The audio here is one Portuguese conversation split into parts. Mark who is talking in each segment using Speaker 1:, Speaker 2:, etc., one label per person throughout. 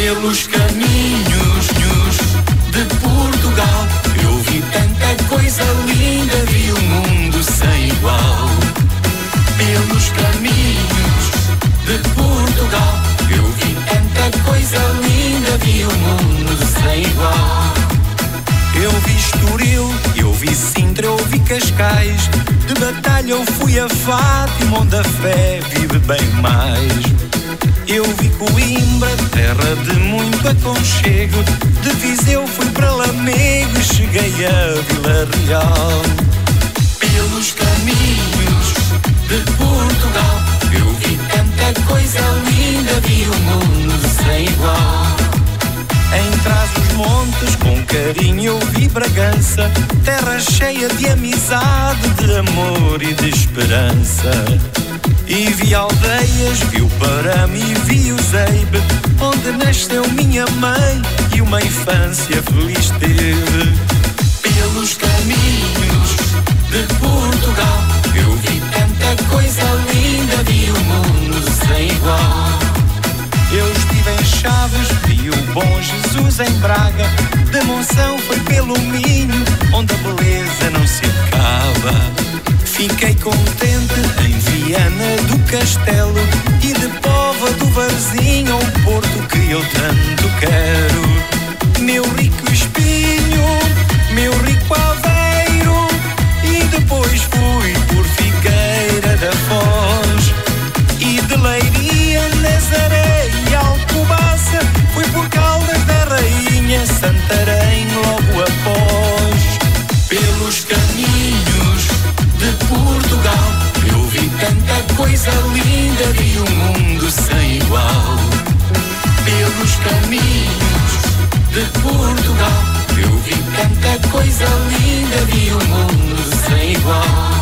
Speaker 1: Pelos caminhos de Portugal, eu vi tanta coisa linda, vi o mundo sem igual. Pelos caminhos de Portugal, eu vi tanta coisa linda, vi o mundo sem igual. Eu vi Estoril, eu vi Sintra, eu vi Cascais, de Batalha eu fui a Fátima, onde a fé vive bem mais. Eu vi Coimbra, terra de muito aconchego, de Viseu fui para Lamego e cheguei a Vila Real. Pelos caminhos de Portugal, eu vi tanta coisa linda, vi o mundo sem igual. Em Trás-os-Montes, com carinho eu vi Bragança, terra cheia de amizade, de amor e de esperança. E vi aldeias, vi o Parame e vi o Zeibe, onde nasceu minha mãe e uma infância feliz teve. Pelos caminhos de Portugal, eu vi tanta coisa linda, vi o mundo sem igual. Eu estive em Chaves, vi o bom Jesus em Braga, de Monção foi pelo Minho, onde a beleza não se acaba. Fiquei contente em Viana do Castelo e de Póvoa do Varzim, ao Porto que eu tanto quero. Meu rico Espinho, meu rico Aveiro, e depois fui por Figueira da Foz. E de Leiria, Nazaré e Alcobaça, fui por Caldas da Rainha, Santarém logo após. Pelos caminhos de Portugal, eu vi tanta coisa linda, vi o mundo sem igual. Pelos caminhos de Portugal, eu vi tanta coisa linda, vi o mundo sem igual.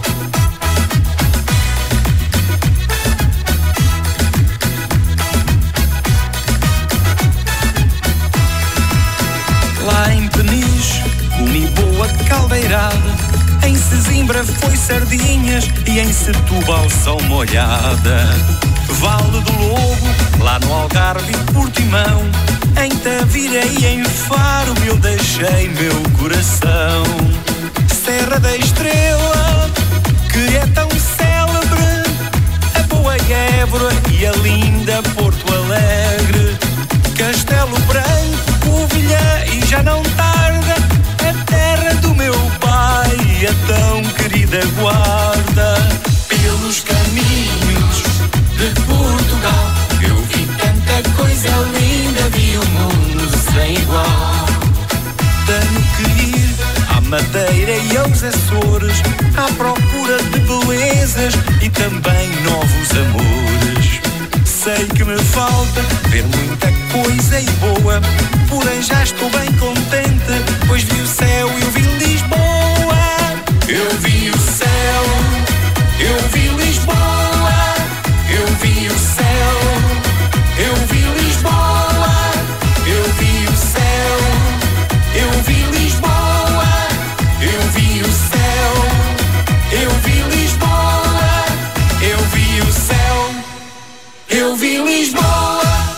Speaker 1: Lá em Peniche comi boa caldeirada, em Sesimbra foi sardinhas e em Setúbal são molhada. Vale do Lobo, lá no Algarve e Portimão, em Tavira e em Faro eu deixei meu coração. Serra da Estrela, que é tão célebre, a boa Évora e a linda Porto Alegre. Castelo Branco, Covilhã e já não tarda, a terra do meu pai, a tão querida Guarda. Pelos caminhos de Portugal, eu vi tanta coisa linda, vi o mundo sem igual. Tenho que ir à Madeira e aos Açores, à procura de belezas e também novos amores. Sei que me falta ver muita coisa e boa, porém já estou bem contente, pois vi o céu e eu vi Lisboa. Eu vi o céu, eu vi Lisboa, eu vi o céu, eu vi Lisboa, eu vi o céu, eu vi Lisboa, eu vi o céu, eu vi Lisboa, eu vi o céu, eu vi Lisboa.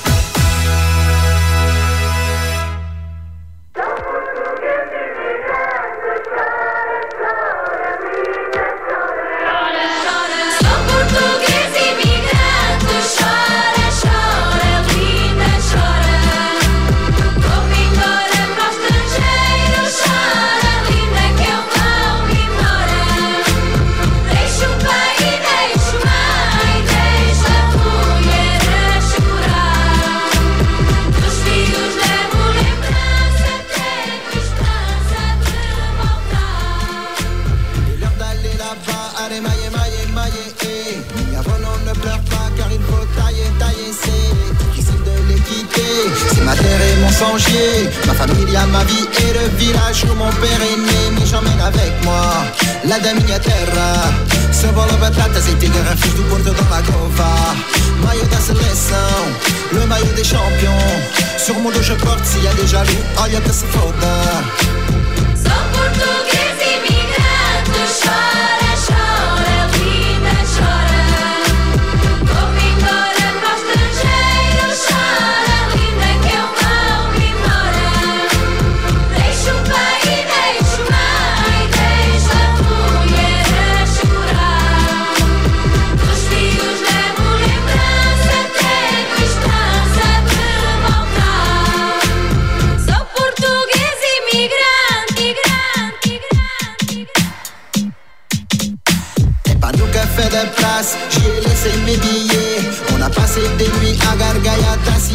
Speaker 2: Ma famille, ma vie et le village où mon père est né, mais j'emmène avec moi la minha terra. Cebola, batata, azeite, garrafas do Porto da Lagoa. Maillot da seleção, le maillot des champions. Sur mon dos je porte, s'il y a des jaloux, olha que se foda.
Speaker 3: Sou português imigrante, chora, chora, linda, chora. Vou embora para o estrangeiro, chora, linda.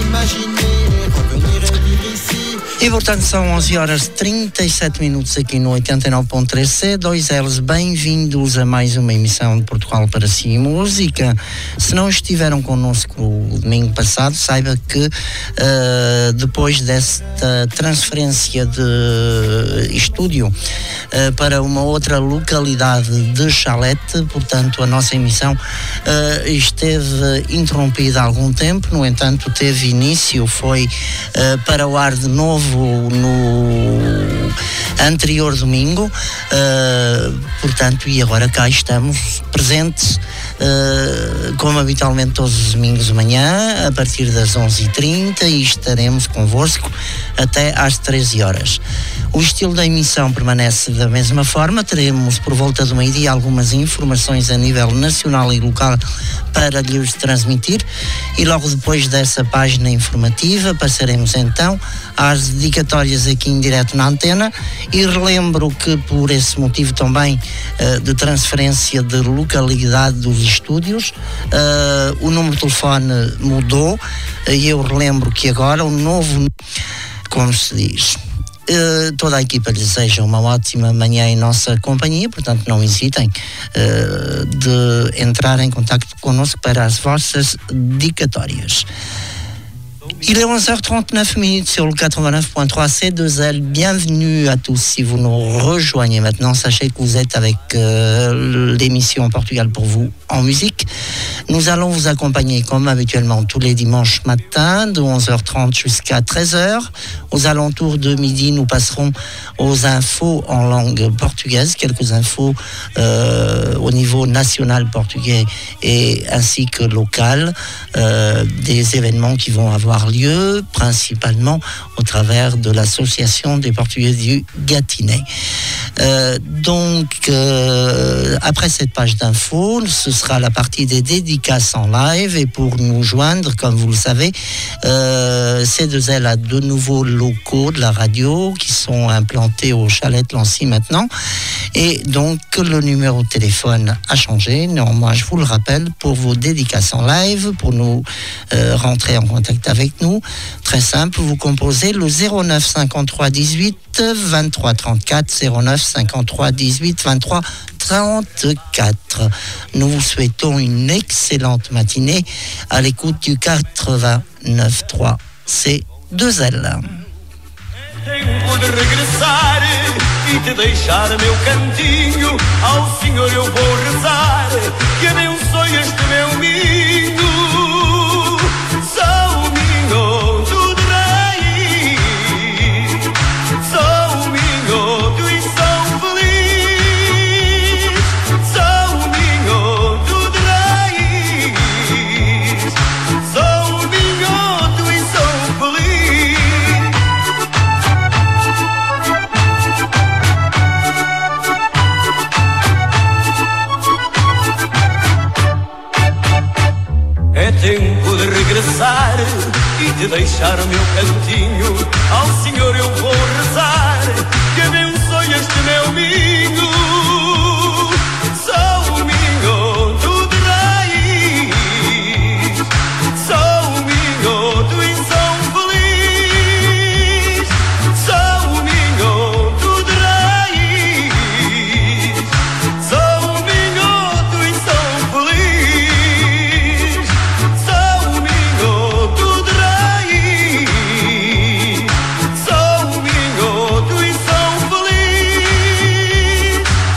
Speaker 2: imaginer revenir et vivre ici.
Speaker 4: E portanto são 11h37 aqui no 89.3 C2Ls. Bem-vindos a mais uma emissão de Portugal para si Música. Se não estiveram connosco o domingo passado, saiba que depois desta transferência de estúdio para uma outra localidade de Chalete, portanto a nossa emissão esteve interrompida há algum tempo. No entanto, teve início, foi para o ar de novo no anterior domingo, portanto, e agora cá estamos presentes, como habitualmente todos os domingos de manhã, a partir das 11h30, e estaremos convosco até às 13 horas. O estilo da emissão permanece da mesma forma. Teremos por volta do meio-dia algumas informações a nível nacional e local para lhes transmitir, e logo depois dessa página informativa passaremos então às dedicatórias aqui em direto na antena. E relembro que por esse motivo também de transferência de localidade dos estúdios, o número de telefone mudou, e eu relembro que agora o novo, como se diz, toda a equipa lhe deseja uma ótima manhã em nossa companhia, portanto não hesitem de entrar em contacto connosco para as vossas dedicatórias. Il est 11h39 sur le 89.3 C2L. Bienvenue à tous. Si vous nous rejoignez maintenant, sachez que vous êtes avec l'émission Portugal pour vous en musique. Nous allons vous accompagner comme habituellement tous les dimanches matins de 11h30 jusqu'à 13h. Aux alentours de midi, nous passerons aux infos en langue portugaise, quelques infos au niveau national portugais et ainsi que local, des événements qui vont avoir lieu principalement au travers de l'association des Portugais du Gâtinais. Donc après cette page d'infos, ce sera la partie des dédicaces en live, et pour nous joindre, comme vous le savez, C2L a de nouveaux locaux de la radio qui sont implantés au Chalet de Lancy maintenant, et donc le numéro de téléphone a changé. Néanmoins, je vous le rappelle, pour vos dédicaces en live, pour nous rentrer en contact avec nous, très simple, vous composez le 09 53 18 23 34, 09 53 18 23 34. Nous vous souhaitons une excellente matinée à l'écoute du 89.3 C2L.
Speaker 5: Tempo de regressar e te deixar meu cantinho. Ao Senhor eu vou rezar, que abençoe este meu ninho. Sou minhoto de raiz, sou minhoto e sou feliz. Sou minhoto de raiz, sou minhoto e sou feliz. É tempo de regressar e te deixar meu cantinho. Ao Senhor eu vou rezar, que abençoe este meu ninho. Sou minhoto de raiz, sou minhoto e sou feliz. Sou minhoto de raiz, sou minhoto e sou feliz. Sou minhoto de raiz, sou minhoto e sou feliz.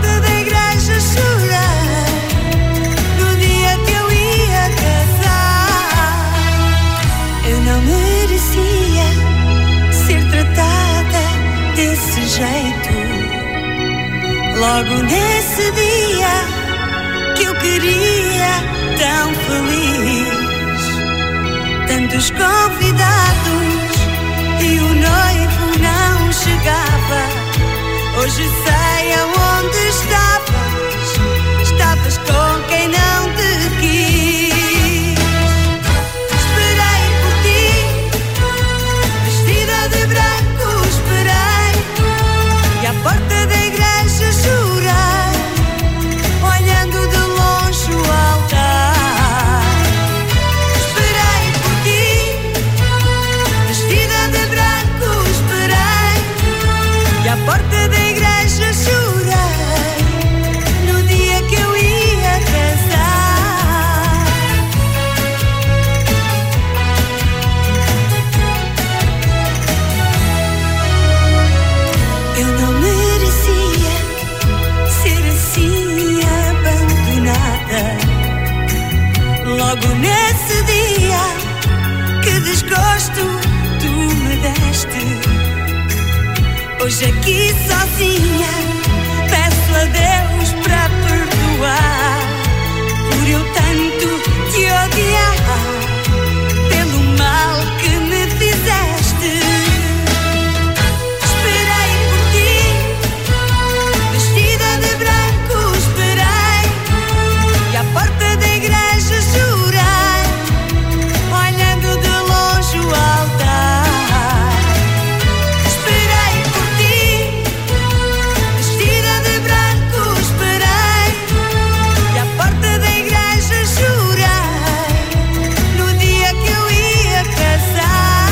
Speaker 6: porta da igreja chorei no dia que eu ia casar. Eu não merecia ser tratada desse jeito. Logo nesse dia que eu queria tão feliz, tantos convidados e o noivo não chegava. Hoje sei aonde estavas, estavas com quem não te quis. Esperei por ti, vestida de branco esperei, e à porta da igreja chorei, olhando de longe o altar. Esperei por ti, vestida de branco esperei, e à porta da igreja chorei no dia que eu ia casar. Eu não merecia ser assim abandonada. Logo nesse dia, que desgosto tu me deste. Hoje aqui sozinha peço a Deus para perdoar por eu tanto te odiar, pelo mal que me fizeste. Esperei por ti, vestida de branco esperei, e à porta da igreja chorei, olhando de longe o altar. Esperei por ti, vestida de branco esperei, e à porta da igreja chorei no dia que eu ia casar.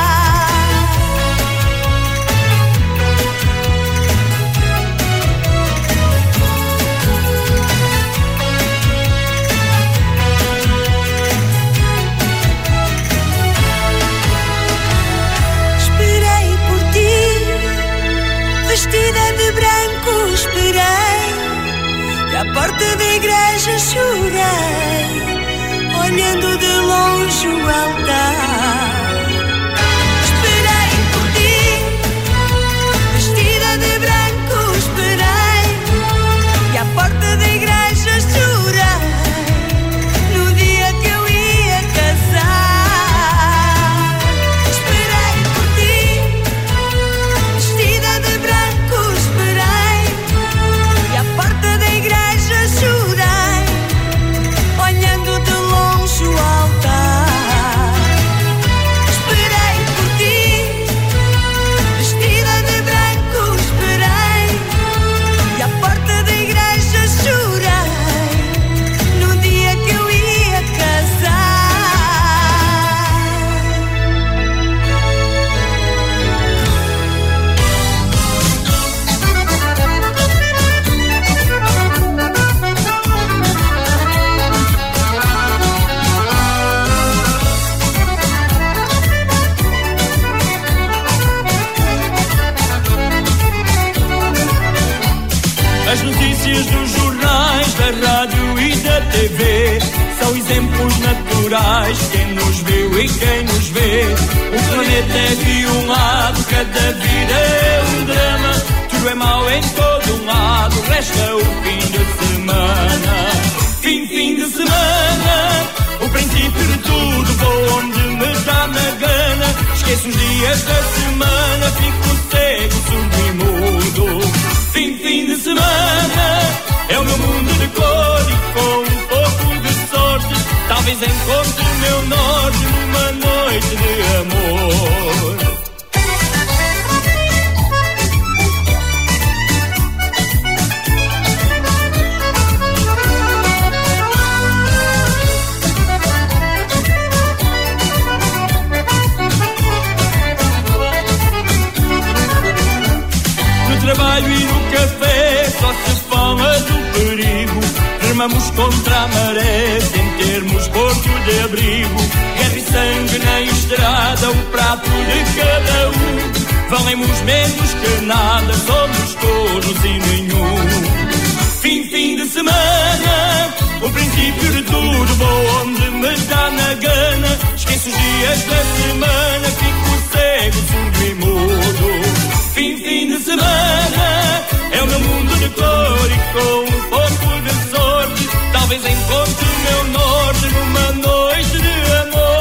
Speaker 6: Esperei por ti, vestida de branco esperei, e à porta da igreja chorei, olhando de longe o altar. Esperei por ti, vestida de branco esperei, e à porta da igreja chorei no dia que eu ia casar. Esperei por ti, vestida de branco esperei, e à porta da igreja chorei, olhando de longe o altar. Esperei por ti, vestida de branco esperei, e à porta da igreja chorei no dia que eu ia casar.
Speaker 5: As notícias dos jornais, da rádio e da TV são exemplos naturais. Quem nos viu e quem nos vê. O planeta é de um lado, cada vida é um drama. Tudo é mau em todo um lado, resta o fim de semana. Fim de semana, o princípio de tudo. Vou onde me dá na gana. Esqueço os dias da semana, fico cego, surdo e mudo. Fim de semana, é o meu mundo de cor e com um pouco de sorte talvez encontre o meu norte numa noite de amor. No trabalho e no café só se fala do perigo. Remamos contra a maré sem termos porto de abrigo. Guerra e sangue na estrada, o prato de cada um. Valemos menos que nada, somos todos e nenhum. Esqueço os dias da semana, fico cego, surdo e mudo. Fim de semana é o meu mundo de cor e com um pouco de sorte talvez encontre o meu norte numa noite de amor.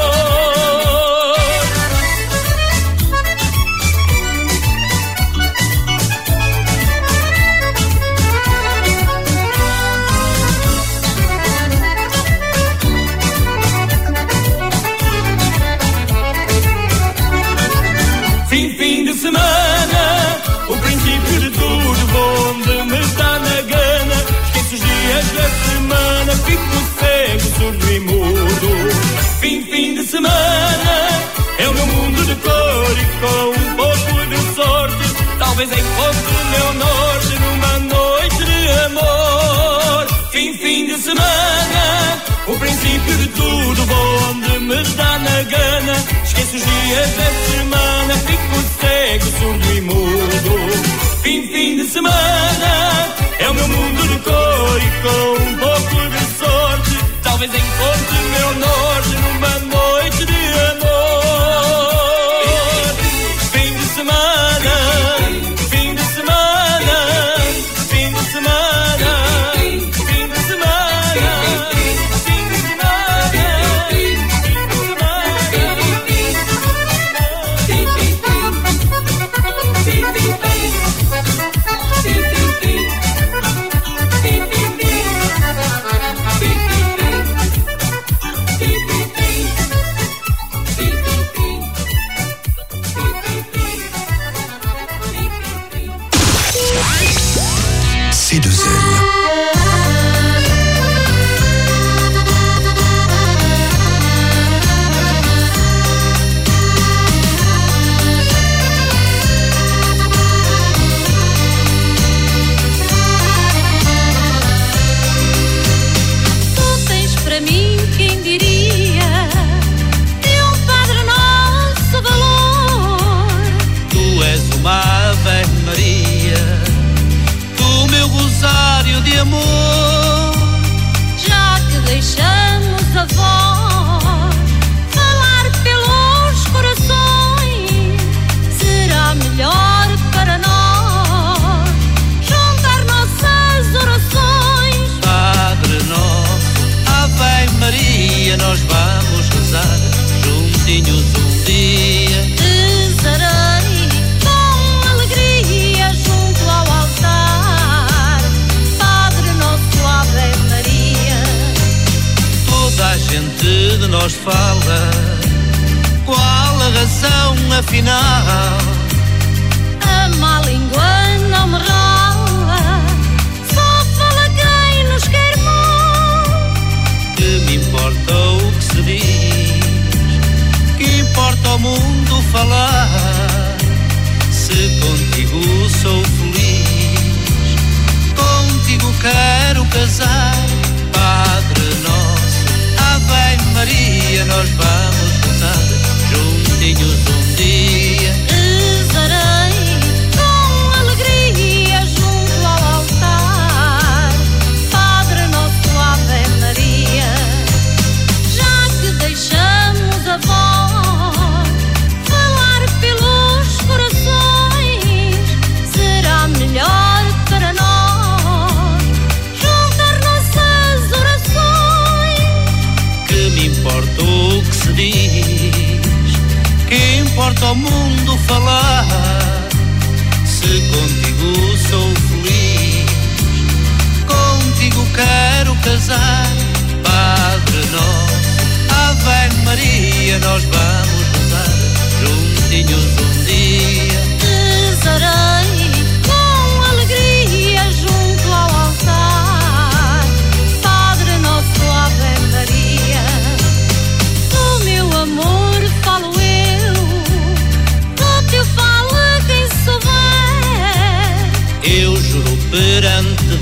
Speaker 5: Fim de semana, o princípio de tudo, onde me dá na gana. Esqueço os dias da semana, fico cego, surdo e mudo. Fim de semana, é o meu mundo de cor e com um pouco de sorte talvez encontre o meu norte numa noite de amor. Fim de semana, o princípio de tudo, vou onde me dá na gana. Esqueço os dias da semana, fico cego, surdo e mudo. Fim de semana, é o meu mundo de cor e com um pouco de sorte talvez encontre o meu norte numa noite de amor. Fim de semana, fim de semana, fim de semana, fim de semana, fim de semana,
Speaker 7: nós vamos rezar juntinhos um dia.
Speaker 3: Rezarei com alegria junto ao altar, Padre Nosso, Ave Maria.
Speaker 7: Toda a gente de nós fala, qual a razão afinal?
Speaker 3: A má língua não me rola, só fala quem nos quer mal.
Speaker 7: Que me importa o que se diz, que importa ao mundo falar. Se contigo sou feliz, contigo quero casar. Padre Nosso, Ave Maria, nós vamos rezar juntinhos um dia.
Speaker 3: Rezarei com alegria junto ao altar, Padre Nosso, Ave Maria. Já que deixamos a voz falar pelos corações, será melhor para nós juntar nossas orações.
Speaker 7: Que me importa o que se diz, que importa ao mundo falar. Se contigo sou feliz, contigo quero casar. Padre Nosso, Ave Maria, nós vamos rezar juntinhos um dia.
Speaker 3: Rezarei com alegria junto ao altar, Padre Nosso, Ave Maria. Do meu amor falo eu, do teu fala quem souber.
Speaker 7: Eu juro perante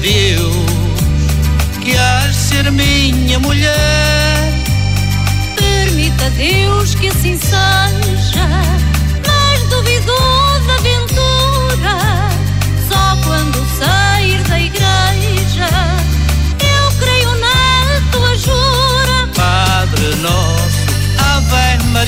Speaker 7: Deus que hás de ser minha mulher.
Speaker 3: Permita Deus que assim seja, mas duvido da aventura. Só quando sair da igreja eu creio na tua jura.
Speaker 7: Padre Nosso, Ave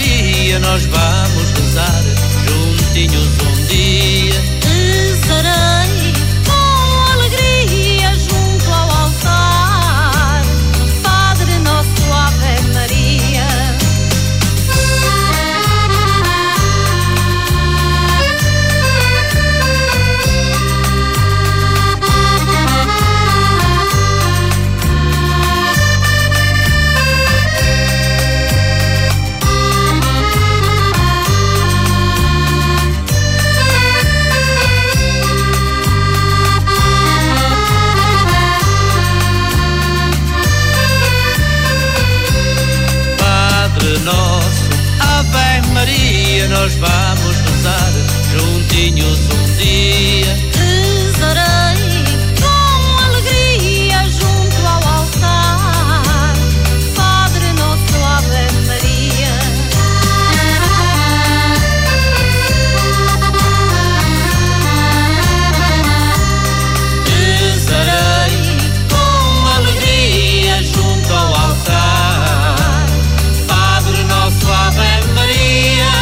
Speaker 7: nós vamos rezar juntinhos um dia.
Speaker 3: Rezarei com alegria junto ao altar, Padre Nosso, Ave Maria.
Speaker 7: Rezarei com alegria junto ao altar, Padre Nosso, Ave Maria.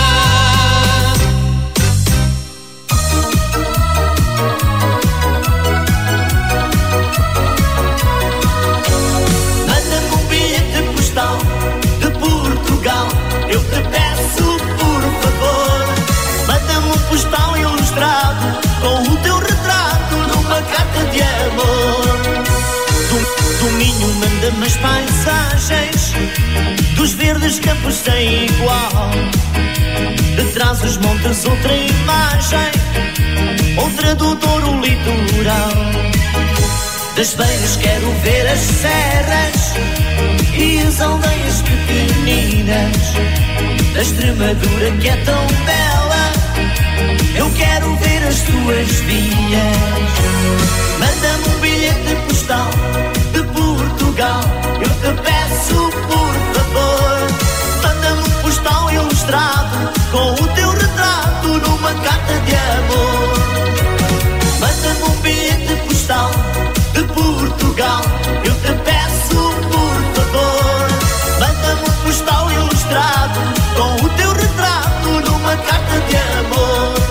Speaker 5: Manda-me um bilhete postal de Portugal, eu te peço por favor. Manda-me um postal ilustrado com o teu retrato numa carta de amor. Do Minho manda-me as paisagens dos verdes campos sem igual. De trás os montes outra imagem, outra do Douro litoral. Das beiras quero ver as serras e as aldeias pequeninas. Da Extremadura que é tão bela, eu quero ver as tuas vinhas. Manda-me um bilhete postal de Portugal, eu te peço por favor. Manda-me um postal ilustrado com o teu retrato numa carta de amor. Manda-me um bilhete postal de Portugal, eu te peço por favor. Manda-me um postal ilustrado com o teu retrato numa carta de amor.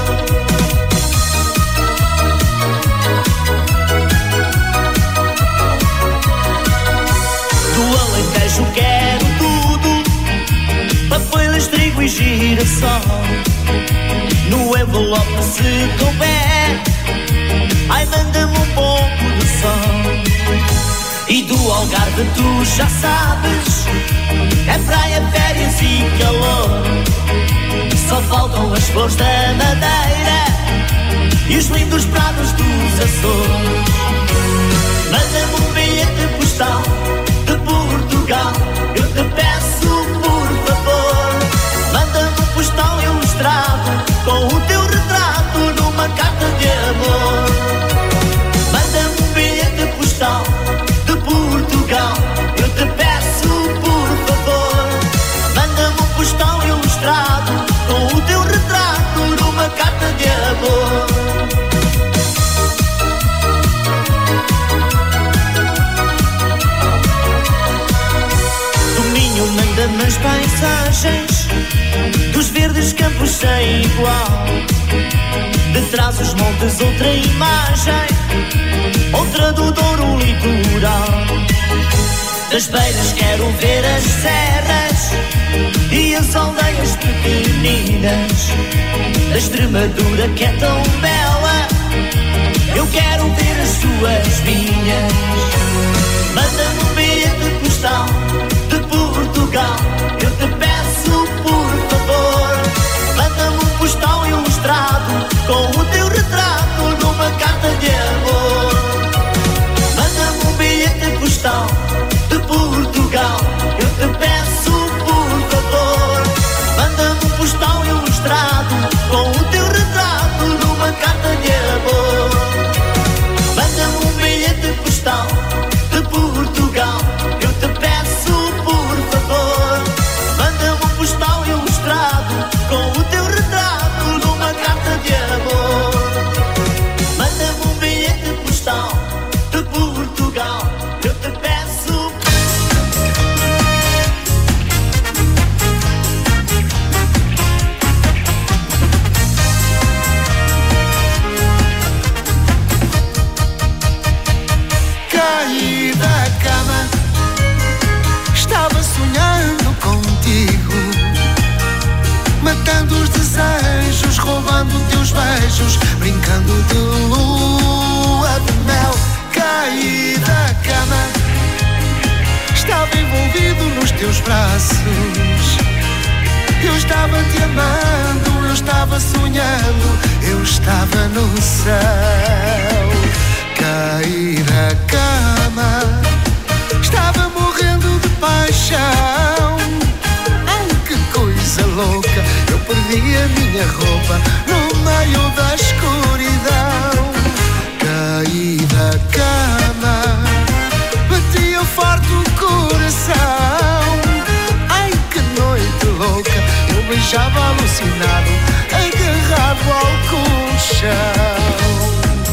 Speaker 5: Do Alentejo quero tudo, papoilas, trigo e girassol. No envelope se couber, ai manda-me um pouco de sol. E do Algarve tu já sabes, é praia, férias e calor. Só faltam as flores da Madeira e os lindos prados dos Açores. Manda-me um bilhete postal de Portugal, eu te peço por favor. Manda-me um postal ilustrado com o teu retrato numa carta de amor. Manda-me um bilhete postal de Portugal, eu te peço por favor. Manda-me um postal ilustrado com o teu retrato numa carta de amor. Do Minho manda-me as paisagens dos verdes campos sem igual. De trás os montes outra imagem, outra do Douro litoral. Das beiras quero ver as serras e as aldeias pequeninas. Da Extremadura que é tão bela, eu quero ver as suas vinhas. Manda-me um bilhete postal de Portugal, eu te peço por favor. Manda-me um postal ilustrado com o teu retrato numa carta de amor. Manda-me um bilhete postal de Portugal, eu te peço por favor. Manda-me um postal ilustrado com o teu retrato numa carta de amor. Manda-me um bilhete postal de Portugal, eu te peço por favor. Manda-me um postal ilustrado com o teu retrato numa carta de amor. Manda-me um bilhete postal de Portugal, eu te peço.
Speaker 2: Caí da cama, estava sonhando contigo, matando os desejos, roubando teus beijos, brincando de lua de mel. Caí da cama, estava envolvido nos teus braços. Eu estava te amando, eu estava sonhando, eu estava no céu. Caí da cama, estava morrendo de paixão. Oh, que coisa louca, eu perdi a minha roupa no meio da escuridão. Caí da cama, batia forte o coração. Ai, que noite louca, eu beijava alucinado, agarrado ao colchão.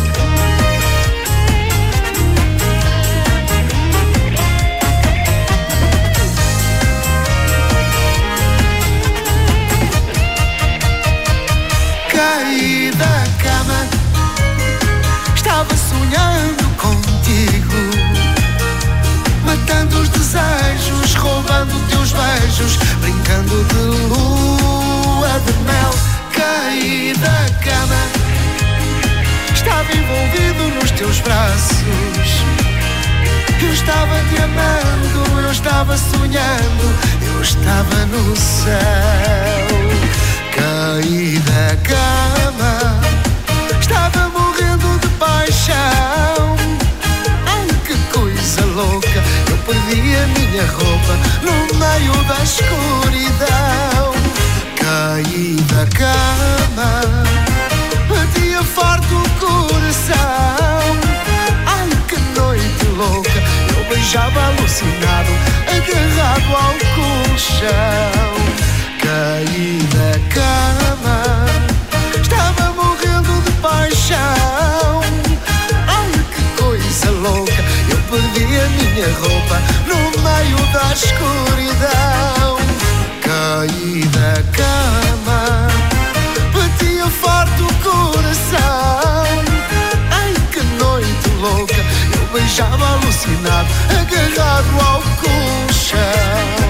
Speaker 2: Caí da cama, estava sonhando contigo, matando os desejos, roubando teus beijos, brincando de lua de mel. Caí da cama, estava envolvido nos teus braços. Eu estava te amando, eu estava sonhando, eu estava no céu. Caí da cama, estava morrendo de paixão. Ai, que coisa louca, eu perdi a minha roupa no meio da escuridão. Caí da cama, batia forte o coração. Ai, que noite louca, eu beijava alucinado, agarrado ao colchão. Caí da cama, estava morrendo de paixão. Ai, que coisa louca, eu perdi a minha roupa no meio da escuridão. Caí da cama, batia forte o coração. Ai, que noite louca, eu beijava alucinado, agarrado ao colchão.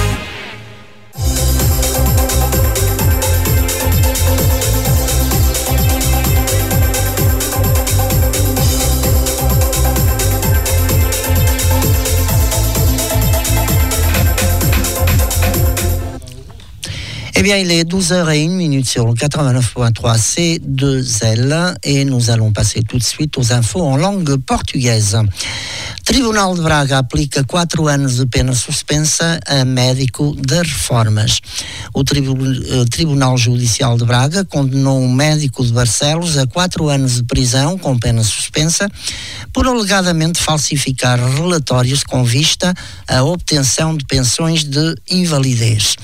Speaker 4: Eh bien, il est 12h01 sur le 89.3 C2L et nous allons passer tout de suite aux infos en langue portuguesa. Tribunal de Braga aplica 4 anos de pena suspensa a médico de reformas. O Tribunal Judicial de Braga condenou um médico de Barcelos a 4 anos de prisão com pena suspensa por alegadamente falsificar relatórios com vista à obtenção de pensões de invalidez.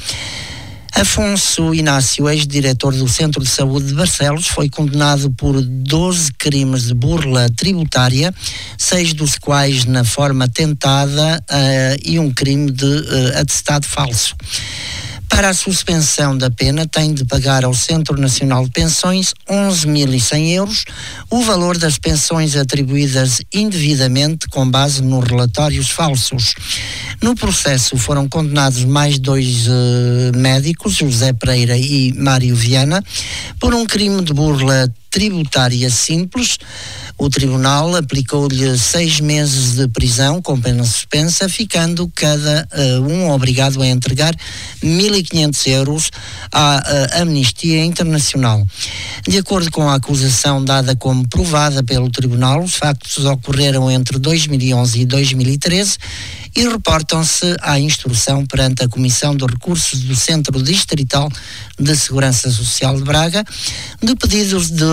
Speaker 4: Afonso Inácio, ex-diretor do Centro de Saúde de Barcelos, foi condenado por 12 crimes de burla tributária, 6 dos quais na forma tentada e um crime de atestado falso. Para a suspensão da pena, tem de pagar ao Centro Nacional de Pensões 11.100 euros, o valor das pensões atribuídas indevidamente com base nos relatórios falsos. No processo foram condenados mais 2 médicos, José Pereira e Mário Viana, por um crime de burla tributária simples. O tribunal aplicou-lhe 6 meses de prisão com pena suspensa, ficando cada um obrigado a entregar 1.500 euros à Amnistia Internacional. De acordo com a acusação dada como provada pelo tribunal, os factos ocorreram entre 2011 e 2013 e reportam-se à instrução perante a Comissão de Recursos do Centro Distrital de Segurança Social de Braga, de pedidos de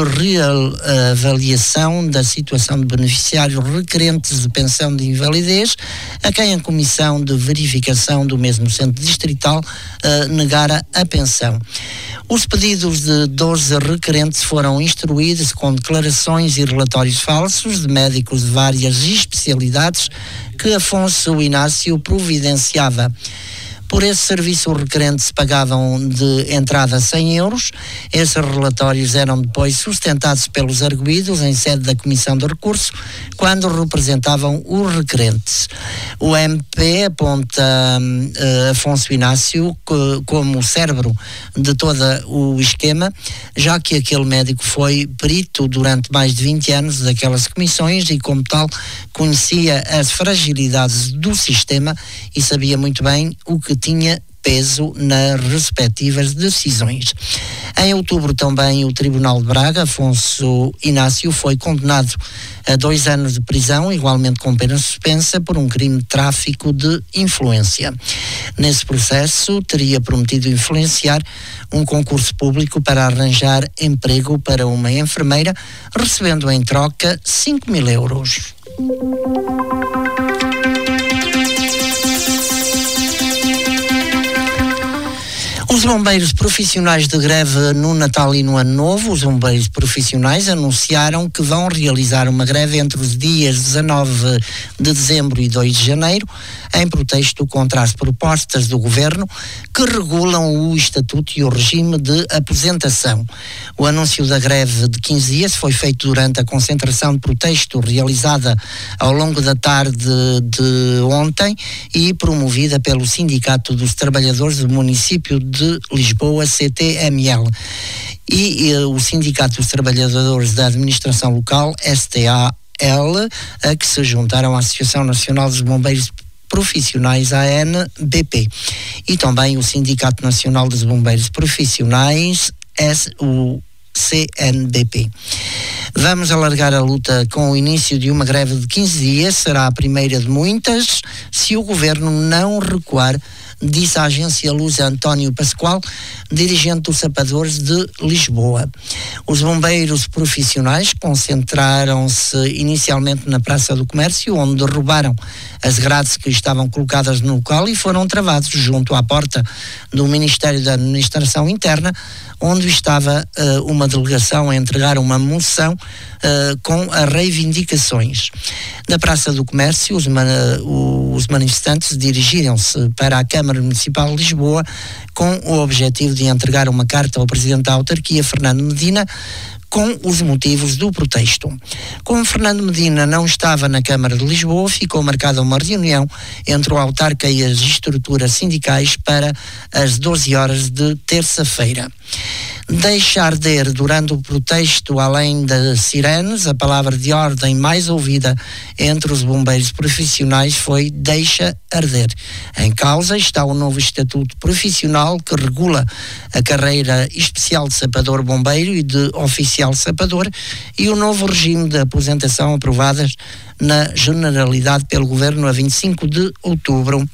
Speaker 4: reavaliação da situação de beneficiários requerentes de pensão de invalidez, a quem a Comissão de Verificação do mesmo Centro Distrital negara a pensão. Os pedidos de 12 requerentes foram instruídos com declarações e relatórios falsos de médicos de várias especialidades que Afonso Inácio providenciava. Por esse serviço, os requerentes pagavam de entrada 100 euros. Esses relatórios eram depois sustentados pelos arguidos em sede da Comissão de Recurso, quando representavam os requerentes. O MP aponta Afonso Inácio como o cérebro de todo o esquema, já que aquele médico foi perito durante mais de 20 anos daquelas comissões e, como tal, conhecia as fragilidades do sistema e sabia muito bem o que tinha peso nas respectivas decisões. Em outubro também o Tribunal de Braga, Afonso Inácio, foi condenado a 2 anos de prisão, igualmente com pena suspensa, por um crime de tráfico de influência. Nesse processo, teria prometido influenciar um concurso público para arranjar emprego para uma enfermeira, recebendo em troca 5.000 euros. Os bombeiros profissionais de greve no Natal e no Ano Novo, os bombeiros profissionais anunciaram que vão realizar uma greve entre os dias 19 de dezembro e 2 de janeiro, em protesto contra as propostas do Governo que regulam o Estatuto e o regime de aposentação. O anúncio da greve de 15 dias foi feito durante a concentração de protesto realizada ao longo da tarde de ontem e promovida pelo Sindicato dos Trabalhadores do Município de Lisboa, CTML, e o Sindicato dos Trabalhadores da Administração Local, STAL, a que se juntaram à Associação Nacional dos Bombeiros Profissionais, ANBP, e também o Sindicato Nacional dos Bombeiros Profissionais, o CNBP. Vamos alargar a luta com o início de uma greve de 15 dias, será a primeira de muitas, se o Governo não recuar, disse a agência Lusa António Pascoal, dirigente dos Sapadores de Lisboa. Os bombeiros profissionais concentraram-se inicialmente na Praça do Comércio, onde derrubaram as grades que estavam colocadas no local e foram travados junto à porta do Ministério da Administração Interna, onde estava uma delegação a entregar uma moção com as reivindicações. Na Praça do Comércio, os manifestantes dirigiram-se para a Câmara Municipal de Lisboa com o objetivo de entregar uma carta ao Presidente da Autarquia, Fernando Medina, com os motivos do protesto. Como Fernando Medina não estava na Câmara de Lisboa, ficou marcada uma reunião entre o autarca e as estruturas sindicais para as 12 horas de terça-feira. Deixa arder durante o protesto, além das sirenes, a palavra de ordem mais ouvida entre os bombeiros profissionais foi deixa arder. Em causa está o novo Estatuto Profissional que regula a carreira especial de sapador-bombeiro e de oficial-sapador e o novo regime de aposentação aprovadas na Generalidade pelo Governo a 25 de outubro.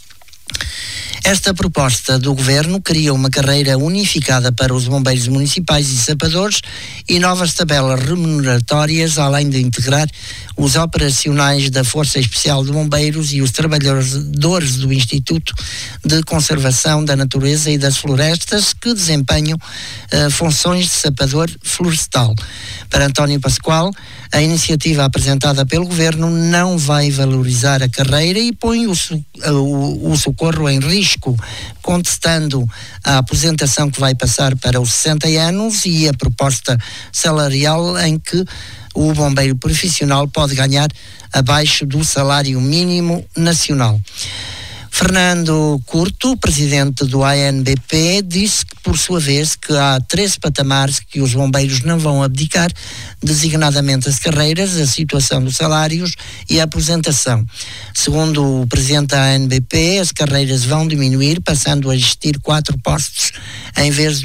Speaker 4: Esta proposta do Governo cria uma carreira unificada para os bombeiros municipais e sapadores e novas tabelas remuneratórias, além de integrar os operacionais da Força Especial de Bombeiros e os trabalhadores do Instituto de Conservação da Natureza e das Florestas que desempenham funções de sapador florestal. Para António Pascoal, a iniciativa apresentada pelo Governo não vai valorizar a carreira e põe o socorro em risco, contestando a aposentação que vai passar para os 60 anos e a proposta salarial em que o bombeiro profissional pode ganhar abaixo do salário mínimo nacional. Fernando Curto, presidente do ANBP, disse que, por sua vez, que há 13 patamares que os bombeiros não vão abdicar, designadamente as carreiras, a situação dos salários e a aposentação. Segundo o presidente da ANBP, as carreiras vão diminuir, passando a existir 4 postos em vez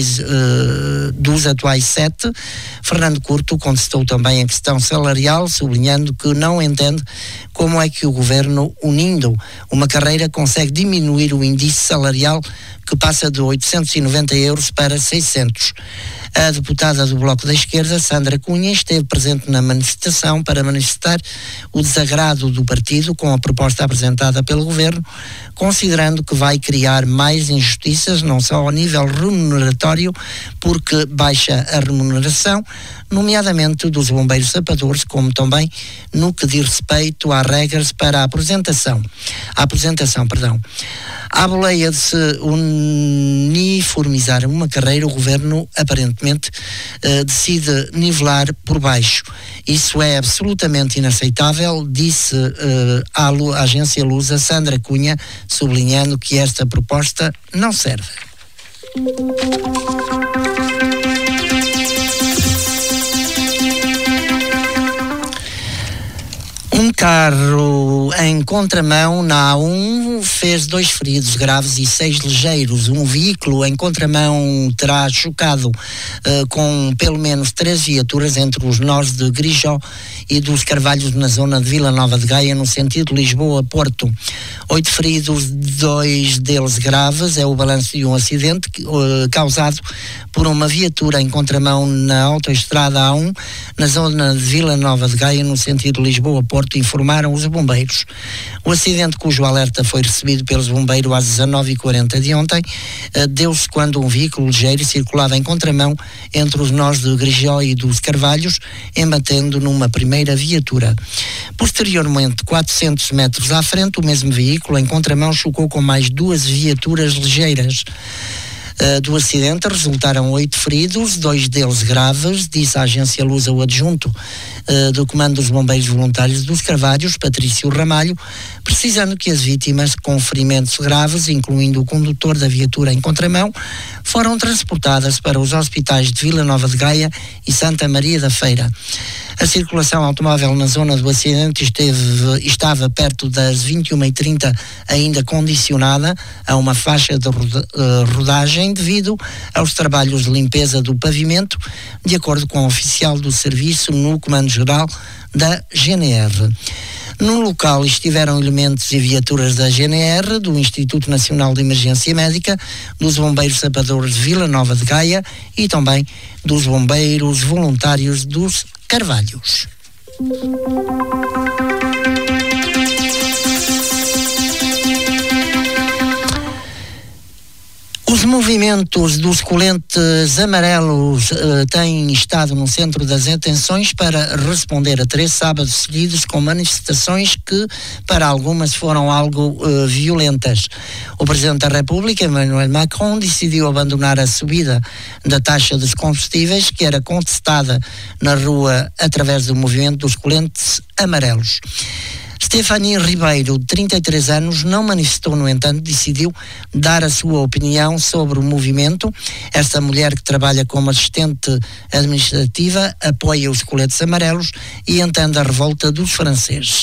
Speaker 4: dos atuais 7. Fernando Curto contestou também a questão salarial, sublinhando que não entende como é que o Governo, unindo uma carreira, consegue diminuir o índice salarial que passa de 890 euros para 600. A deputada do Bloco da Esquerda, Sandra Cunha, esteve presente na manifestação para manifestar o desagrado do partido com a proposta apresentada pelo Governo, considerando que vai criar mais injustiças, não só ao nível remuneratório, porque baixa a remuneração, nomeadamente dos bombeiros sapadores, como também no que diz respeito às regras para a aposentação. À boleia de se uniformizar uma carreira, o Governo aparentemente decide nivelar por baixo. Isso é absolutamente inaceitável, disse à agência Lusa Sandra Cunha, sublinhando que esta proposta não serve. Um carro em contramão na A1 fez 2 feridos graves e 6 ligeiros. Um veículo em contramão terá chocado com pelo menos 3 viaturas entre os nós de Grijó e dos Carvalhos na zona de Vila Nova de Gaia, no sentido Lisboa-Porto. 8 feridos, 2 deles graves, é o balanço de um acidente causado por uma viatura em contramão na autoestrada A1, na zona de Vila Nova de Gaia, no sentido Lisboa-Porto, informaram os bombeiros. O acidente, cujo alerta foi recebido pelos bombeiros às 19h40 de ontem, deu-se quando um veículo ligeiro circulava em contramão entre os nós de Grijó e dos Carvalhos, embatendo numa primeira viatura. Posteriormente, 400 metros à frente, o mesmo veículo em contramão chocou com mais 2 viaturas ligeiras. Do acidente resultaram 8 feridos, 2 deles graves, disse a agência Lusa o adjunto do Comando dos Bombeiros Voluntários dos Carvalhos, Patrício Ramalho, precisando que as vítimas com ferimentos graves, incluindo o condutor da viatura em contramão, foram transportadas para os hospitais de Vila Nova de Gaia e Santa Maria da Feira. A circulação automóvel na zona do acidente estava perto das 21h30 ainda condicionada a uma faixa de rodagem devido aos trabalhos de limpeza do pavimento, de acordo com o oficial do serviço no Comando-Geral da GNR. No local estiveram elementos e viaturas da GNR, do Instituto Nacional de Emergência Médica, dos Bombeiros Sapadores de Vila Nova de Gaia e também dos Bombeiros Voluntários dos Carvalhos. Os movimentos dos coletes amarelos têm estado no centro das atenções para responder a 3 sábados seguidos com manifestações que, para algumas, foram algo violentas. O Presidente da República, Emmanuel Macron, decidiu abandonar a subida da taxa dos combustíveis, que era contestada na rua através do movimento dos coletes amarelos. Stephanie Ribeiro, de 33 anos, não manifestou, no entanto, decidiu dar a sua opinião sobre o movimento. Esta mulher, que trabalha como assistente administrativa, apoia os coletes amarelos e entende a revolta dos franceses.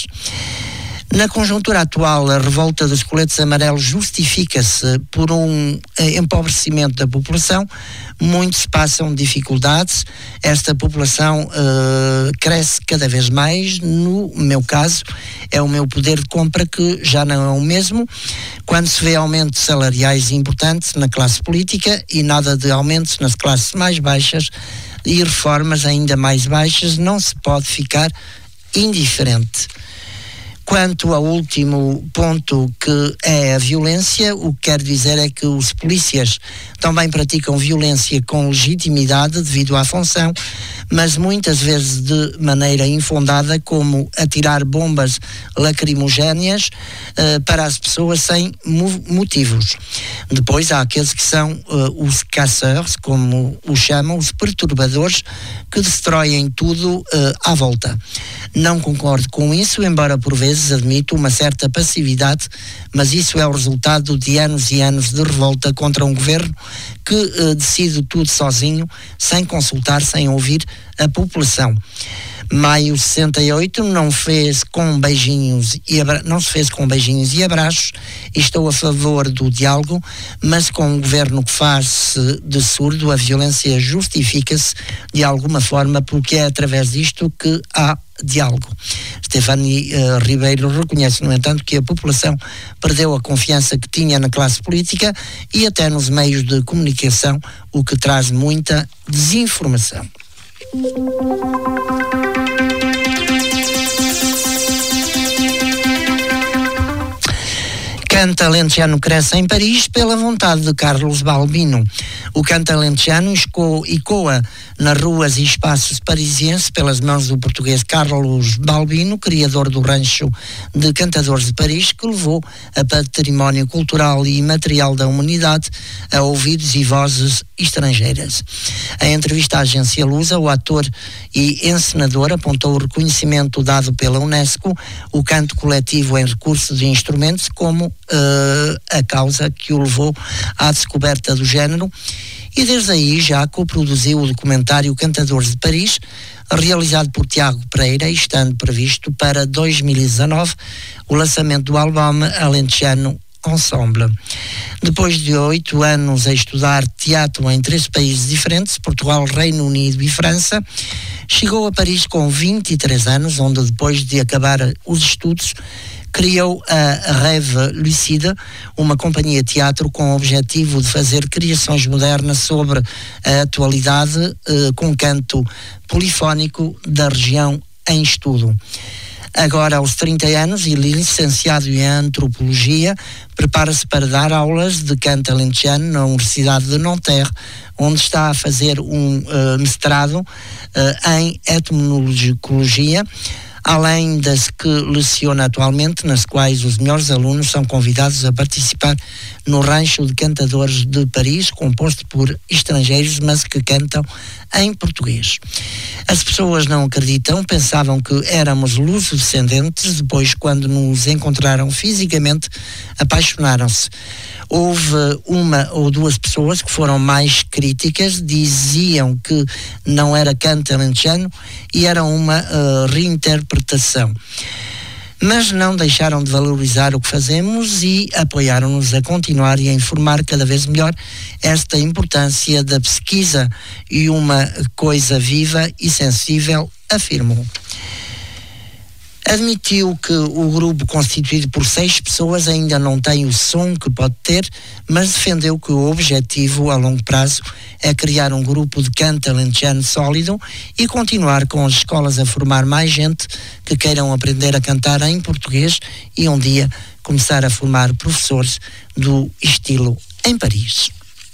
Speaker 4: Na conjuntura atual, a revolta dos coletes amarelos justifica-se por um empobrecimento da população. Muitos passam dificuldades. Esta população cresce cada vez mais. No meu caso, é o meu poder de compra que já não é o mesmo. Quando se vê aumentos salariais importantes na classe política e nada de aumentos nas classes mais baixas e reformas ainda mais baixas, não se pode ficar indiferente. Quanto ao último ponto, que é a violência, o que quero dizer é que os polícias também praticam violência com legitimidade devido à função, mas muitas vezes de maneira infundada, como atirar bombas lacrimogéneas para as pessoas sem motivos. Depois há aqueles que são os casseurs, como os chamam, os perturbadores, que destroem tudo à volta. Não concordo com isso, embora por vezes admito uma certa passividade, mas isso é o resultado de anos e anos de revolta contra um governo que decide tudo sozinho, sem consultar, sem ouvir a população. Maio 68 não se fez com beijinhos e abraços, e estou a favor do diálogo, mas com um governo que faz-se de surdo, a violência justifica-se de alguma forma, porque é através disto que há diálogo. Stephanie Ribeiro reconhece, no entanto, que a população perdeu a confiança que tinha na classe política e até nos meios de comunicação, o que traz muita desinformação. Canto alentejano cresce em Paris pela vontade de Carlos Balbino. O canto alentejano ecoa nas ruas e espaços parisienses pelas mãos do português Carlos Balbino, criador do rancho de cantadores de Paris, que levou a património cultural e imaterial da humanidade a ouvidos e vozes estrangeiras. Em entrevista à agência Lusa, o ator e encenador apontou o reconhecimento dado pela Unesco, o canto coletivo em recurso de instrumentos, como a causa que o levou à descoberta do género, e desde aí já coproduziu o documentário Cantadores de Paris, realizado por Tiago Pereira, estando previsto para 2019 o lançamento do álbum Alentejano Ensemble. Depois de 8 anos a estudar teatro em 3 países diferentes, Portugal, Reino Unido e França, chegou a Paris com 23 anos, onde depois de acabar os estudos, criou a Rêve Lucide, uma companhia de teatro com o objetivo de fazer criações modernas sobre a atualidade com canto polifónico da região em estudo. Agora, aos 30 anos e licenciado em Antropologia, prepara-se para dar aulas de canto alentejano na Universidade de Nanterre, onde está a fazer um mestrado em etnologia, além das que leciona atualmente, nas quais os melhores alunos são convidados a participar no Rancho de Cantadores de Paris, composto por estrangeiros, mas que cantam em português. As pessoas não acreditam, pensavam que éramos luso-descendentes, depois, quando nos encontraram fisicamente, apaixonaram-se. Houve 1 ou 2 pessoas que foram mais críticas, diziam que não era canto alentejano e era uma reinterpretação. Mas não deixaram de valorizar o que fazemos e apoiaram-nos a continuar e a informar cada vez melhor esta importância da pesquisa e uma coisa viva e sensível, afirmou. Admitiu que o grupo constituído por 6 pessoas ainda não tem o som que pode ter, mas defendeu que o objetivo a longo prazo é criar um grupo de canto alentejano sólido e continuar com as escolas a formar mais gente que queiram aprender a cantar em português e um dia começar a formar professores do estilo em Paris.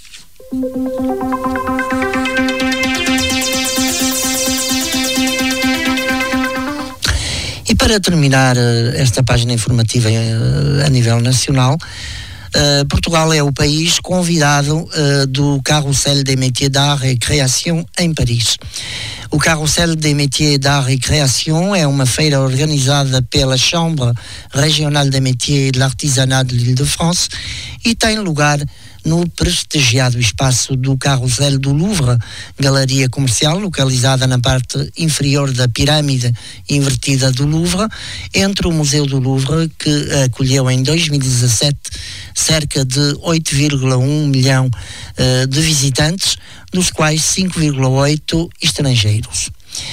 Speaker 4: E para terminar esta página informativa a nível nacional, Portugal é o país convidado do Carrossel des Métiers d'Art et Création em Paris. O Carrossel des Métiers d'Art et Création é uma feira organizada pela Chambre Régionale des Métiers et de l'Artisanat de l'Île-de-France e tem lugar no prestigiado espaço do Carrossel do Louvre, galeria comercial localizada na parte inferior da pirâmide invertida do Louvre, entre o Museu do Louvre, que acolheu em 2017 cerca de 8,1 milhão de visitantes, dos quais 5,8 estrangeiros,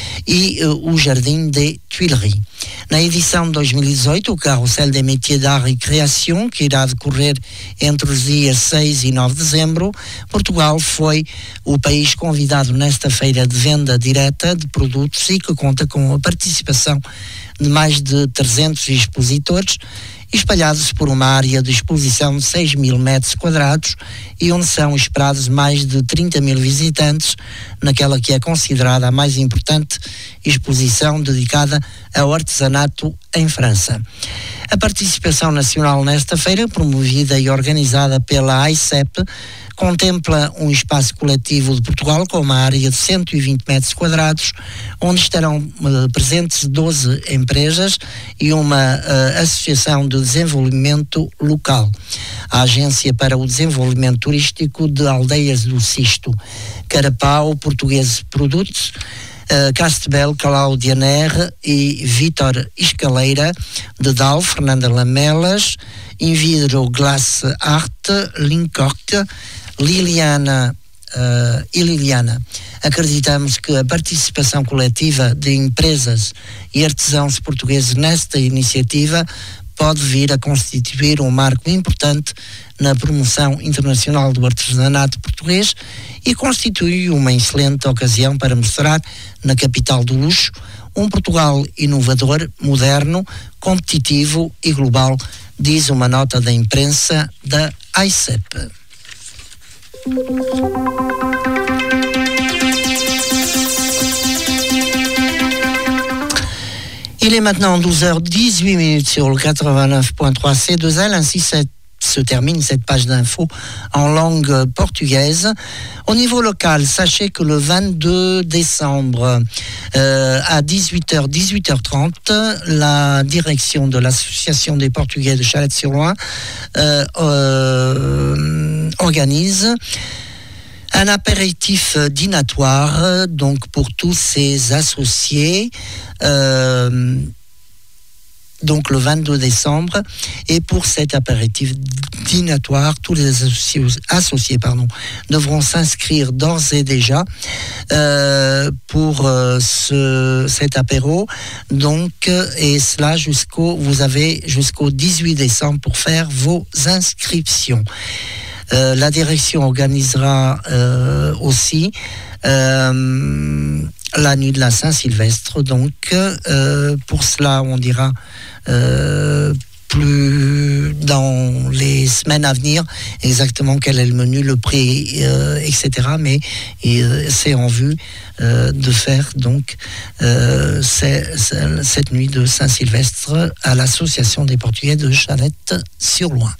Speaker 4: e o Jardim des Tuileries. Na edição de 2018, o Carrossel des Métiers d'Art et Création, que irá decorrer entre os dias 6 e 9 de dezembro, Portugal foi o país convidado nesta feira de venda direta de produtos e que conta com a participação de mais de 300 expositores, espalhados por uma área de exposição de 6 mil metros quadrados e onde são esperados mais de 30 mil visitantes naquela que é considerada a mais importante exposição dedicada ao artesanato em França. A participação nacional nesta feira, promovida e organizada pela AICEP, contempla um espaço coletivo de Portugal com uma área de 120 metros quadrados, onde estarão presentes 12 empresas e uma associação de desenvolvimento local. A Agência para o Desenvolvimento Turístico de Aldeias do Cisto, Carapau, Português Produtos, Castebel, Cláudia Nerre e Vítor Escaleira, Dedal, Fernanda Lamelas, Invidro Glace Art, Lincoque, Liliana e Liliana. Acreditamos que a participação coletiva de empresas e artesãos portugueses nesta iniciativa pode vir a constituir um marco importante na promoção internacional do artesanato português e constitui uma excelente ocasião para mostrar na capital do luxo um Portugal inovador, moderno, competitivo e global, diz uma nota da imprensa da AICEP. Il est maintenant 12h18 sur le 89.3 C2L, ainsi se termine cette page d'info en langue portugaise. Au niveau local, sachez que le 22 décembre à 18h30, la direction de l'Association des Portugais de Chalette-sur-Loing organise Un apéritif dînatoire, donc pour tous ses associés, donc le 22 décembre. Et pour cet apéritif dînatoire, tous les associés devront s'inscrire d'ores et déjà pour cet apéro. Donc, et cela vous avez jusqu'au 18 décembre pour faire vos inscriptions. La direction organisera aussi la nuit de la Saint-Sylvestre. Donc, pour cela, on dira plus dans les semaines à venir exactement quel est le menu, le prix, etc. Mais c'est en vue de faire donc cette nuit de Saint-Sylvestre à l'Association des Portugais de Chalette-sur-Loing.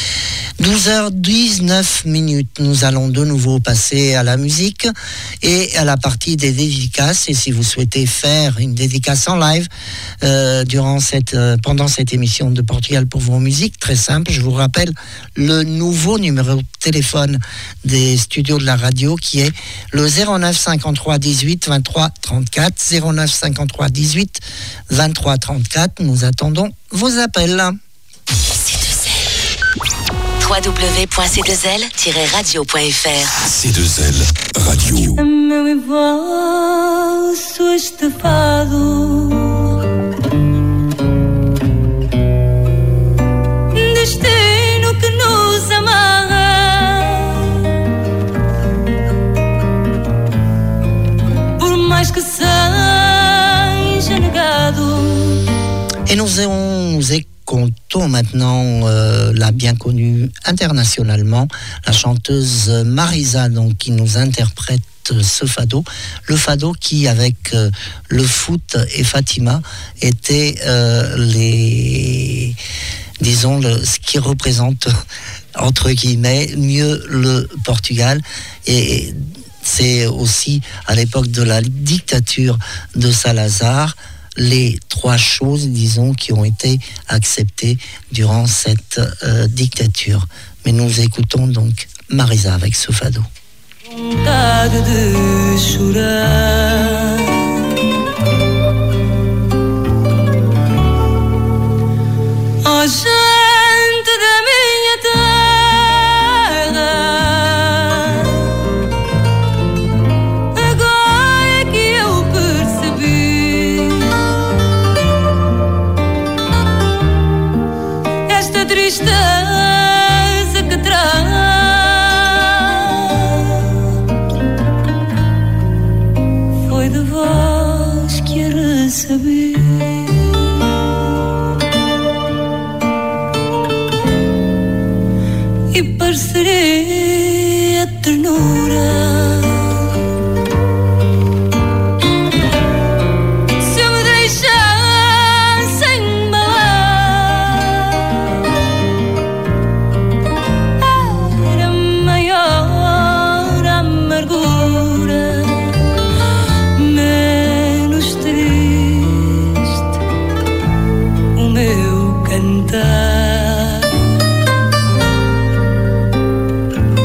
Speaker 4: 12h19, nous allons de nouveau passer à la musique et à la partie des dédicaces. Et si vous souhaitez faire une dédicace en live pendant cette émission de Portugal pour vos musiques, très simple, je vous rappelle le nouveau numéro de téléphone des studios de la radio qui est le 09 53 18 23 34, 09 53 18 23 34. Nous attendons vos appels.
Speaker 8: www.c2l-radio.fr
Speaker 1: C2L Radio.
Speaker 6: Meu envolso estafado, destino que nos amarra, por mais que seja negado.
Speaker 4: Et nous écoutons maintenant la bien connue internationalement, la chanteuse Marisa, donc, qui nous interprète ce fado. Le fado qui, avec le foot et Fatima, était ce qui représente, entre guillemets, mieux le Portugal. Et c'est aussi à l'époque de la dictature de Salazar, les trois choses, disons, qui ont été acceptées durant cette dictature. Mais nous écoutons donc Marisa avec ce fado.
Speaker 6: Vontade de chorar, oh gente da minha terra, agora é que eu percebi esta tristeza que traz. Saber e parecerei a ternura se eu me deixasse embalar. Era maior a amargura, menos triste o meu cantar.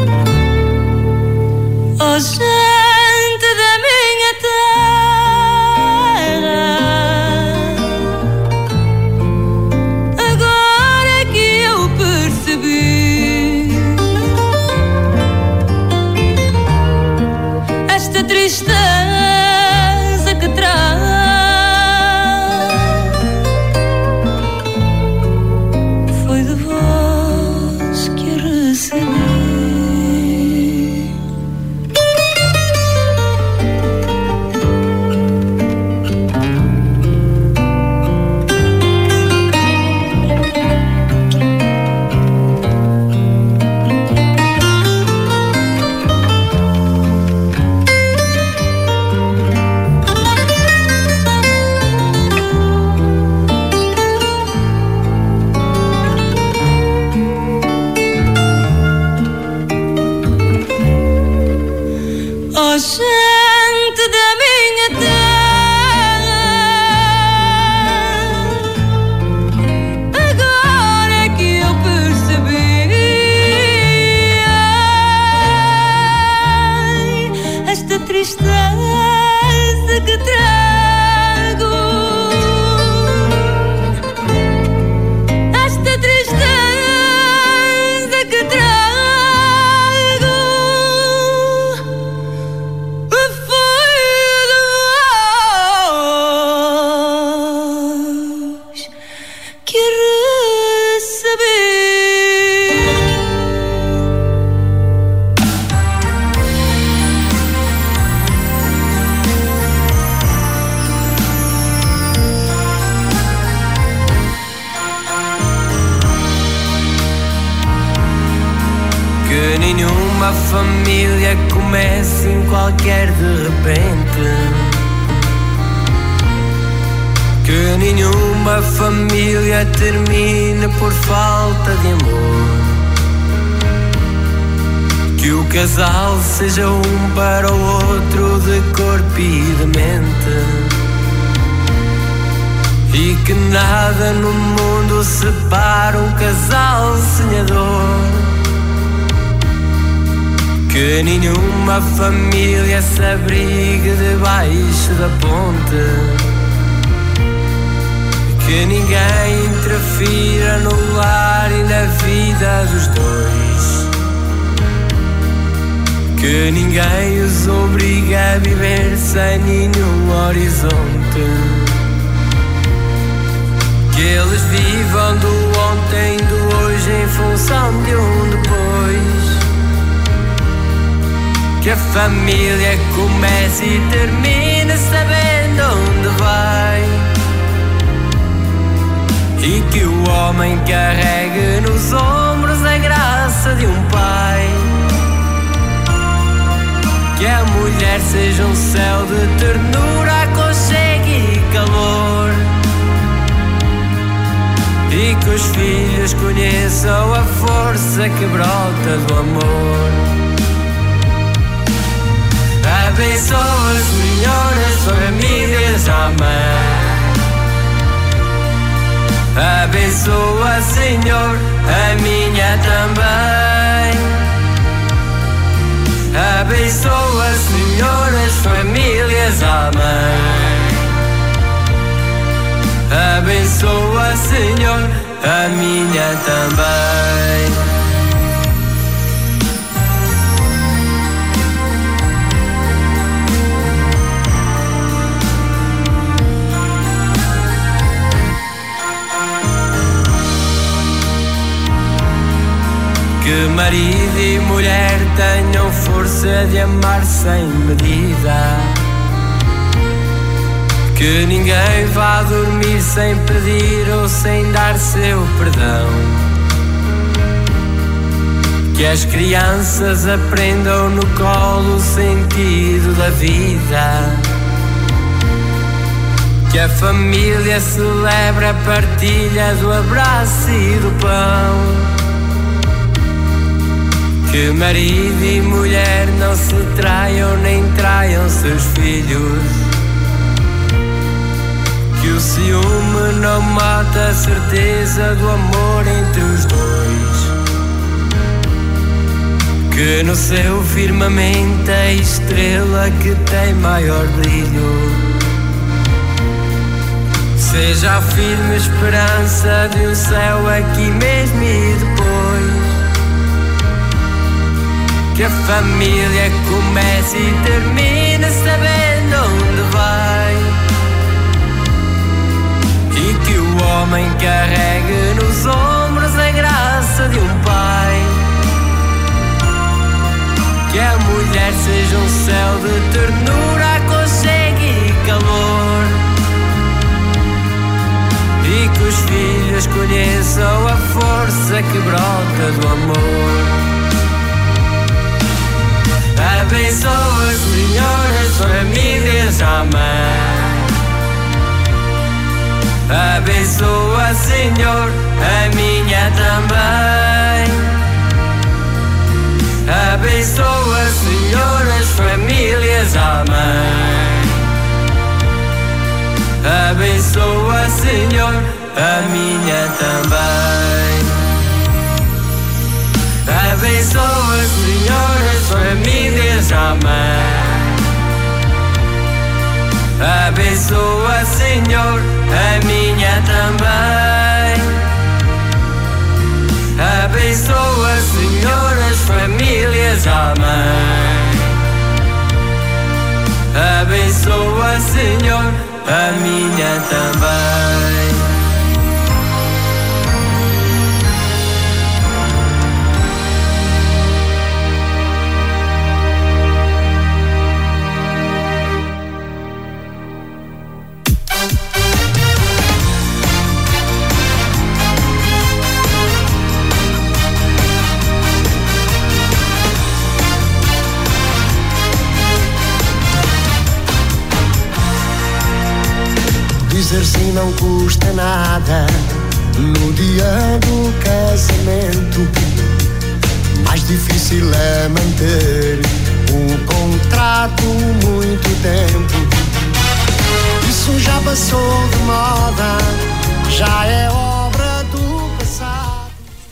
Speaker 9: nenhuma família comece em qualquer de repente, que nenhuma família termine por falta de amor, que o casal seja um para o outro de corpo e de mente, e que nada no mundo separe um casal sonhador, que nenhuma família se abrigue debaixo da ponte, que ninguém interfira no lar e na vida dos dois, que ninguém os obriga a viver sem nenhum horizonte, que eles vivam do ontem, do hoje em função de um depois, que a família comece e termine sabendo onde vai, e que o homem carregue nos ombros a graça de um pai, que a mulher seja um céu de ternura, aconchego e calor, e que os filhos conheçam a força que brota do amor. Abençoa, Senhor, as famílias, amém. Abençoa, Senhor, a minha também. Abençoa, Senhor, as famílias, amém. Abençoa, Senhor, a minha também. Que marido e mulher tenham força de amar sem medida, que ninguém vá dormir sem pedir ou sem dar seu perdão, que as crianças aprendam no colo o sentido da vida, que a família celebre a partilha do abraço e do pão, que marido e mulher não se traiam nem traiam seus filhos, que o ciúme não mata a certeza do amor entre os dois, que no seu firmamento a estrela que tem maior brilho seja a firme esperança de um céu aqui mesmo e depois, que a família comece e termine sabendo onde vai, e que o homem carregue nos ombros a graça de um pai, que a mulher seja um céu de ternura, aconchego e calor, e que os filhos conheçam a força que brota do amor. Abençoa, Senhor, as famílias, amém. Abençoa, Senhor, a minha também. Abençoa, Senhor, as famílias, amém. Abençoa, Senhor, a minha também. Abençoa, Senhor, as famílias, amém. Abençoa, Senhor, a minha também. Abençoa, Senhor, as famílias, amém. Abençoa, Senhor, a minha também.
Speaker 10: assim não custa nada. No dia do casamento, mais difícil é manter o contrato muito tempo. Isso já passou de moda, já é obra do passado.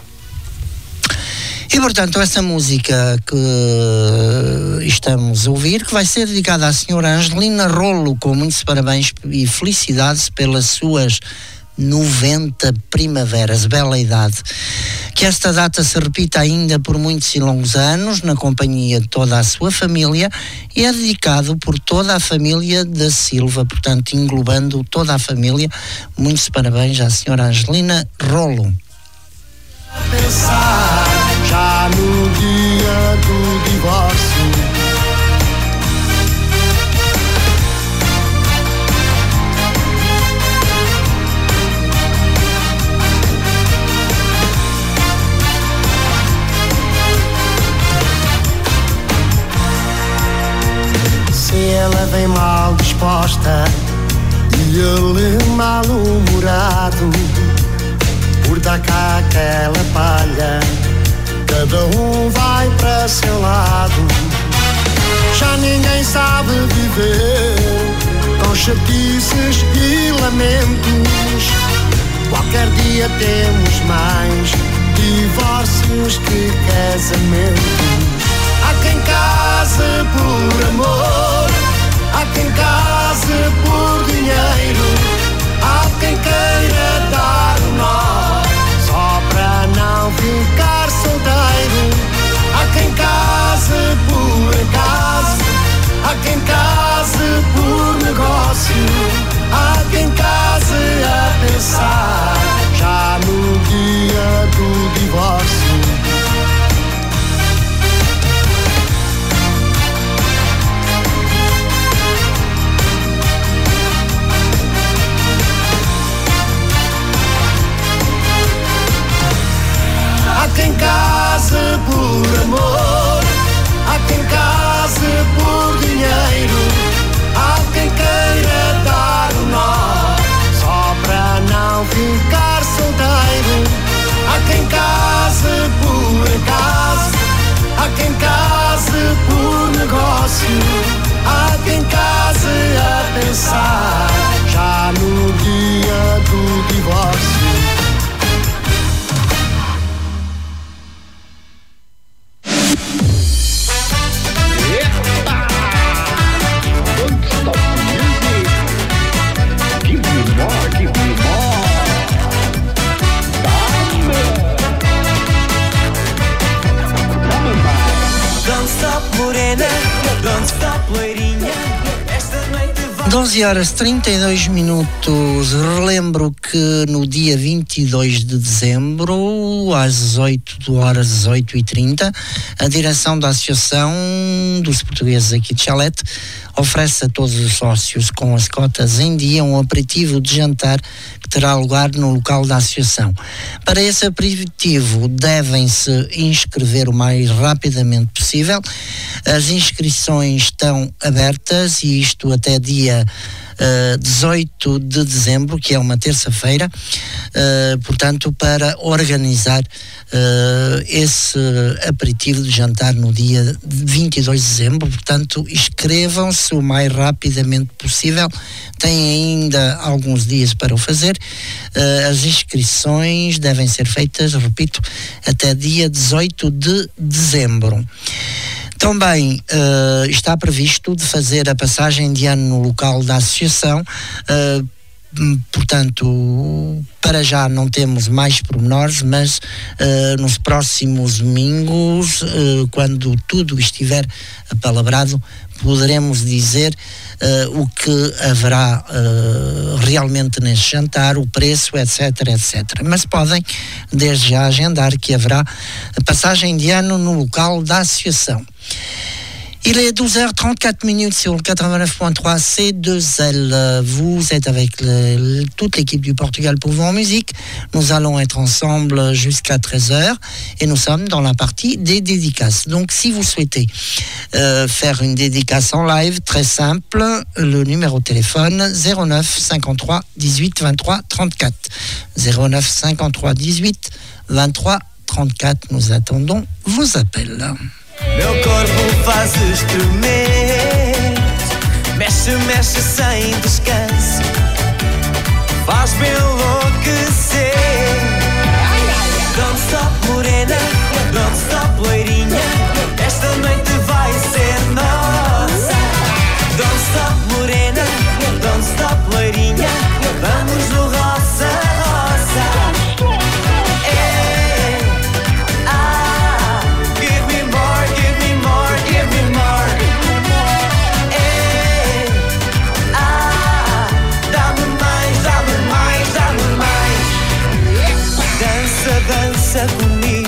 Speaker 4: E portanto essa música que estamos a ouvir, que vai ser dedicada à senhora Angelina Rolo, com muitos parabéns e felicidades pelas suas 90 primaveras, bela idade. Que esta data se repita ainda por muitos e longos anos, na companhia de toda a sua família, e é dedicado por toda a família da Silva, portanto englobando toda a família. Muitos parabéns à senhora Angelina Rolo.
Speaker 10: Pensar já no dia do divórcio, se ela vem mal disposta e ele mal-humorado, por dar cá aquela palha, cada um vai para seu lado. Já ninguém sabe viver com chatices e lamentos. Qualquer dia temos mais divórcios que casamentos. Há quem case por amor, há quem case por dinheiro, há quem queira dar o nó só para não ficar solteiro. Há quem case por acaso, há quem case por negócio, há quem case a pensar já no dia do divórcio. Há quem case por amor, há quem case por dinheiro, há quem queira dar o nó só para não ficar solteiro. Há quem case por acaso, há quem case por negócio, há quem case a pensar já no dia do divórcio.
Speaker 6: Morena, don't stop, loirinha. Esta noite vai...
Speaker 4: 12 horas 32 minutos. Relembro que no dia 22 de dezembro, às 8h30, a direção da Associação dos Portugueses aqui de Chalete oferece a todos os sócios com as cotas em dia um aperitivo de jantar que terá lugar no local da associação. Para esse aperitivo devem-se inscrever o mais rapidamente possível. As inscrições estão abertas e isto até dia 18 de dezembro, que é uma terça-feira, portanto, para organizar esse aperitivo de jantar no dia 22 de dezembro. Portanto, inscrevam-se o mais rapidamente possível. Têm ainda alguns dias para o fazer. As inscrições devem ser feitas, repito, até dia 18 de dezembro. Também está previsto de fazer a passagem de ano no local da associação. Portanto, para já não temos mais pormenores, mas nos próximos domingos, quando tudo estiver apalabrado, poderemos dizer o que haverá realmente neste jantar, o preço, etc, etc. Mas podem, desde já, agendar que haverá a passagem de ano no local da associação. Il est 12h34 sur le 89.3 C2L. Vous êtes avec toute l'équipe du Portugal pour vous en musique. Nous allons être ensemble jusqu'à 13h et nous sommes dans la partie des dédicaces. Donc si vous souhaitez faire une dédicace en live, très simple, le numéro de téléphone 09 53 18 23 34. 09 53 18 23 34. Nous attendons vos appels.
Speaker 11: Meu corpo fazes tremer, mexe, mexe sem descanso, faz-me enlouquecer. Don't stop morena, don't stop loirinha, esta noite vai ser nossa. Don't stop morena, don't stop loirinha, vamos no roça, roça. Dança comigo,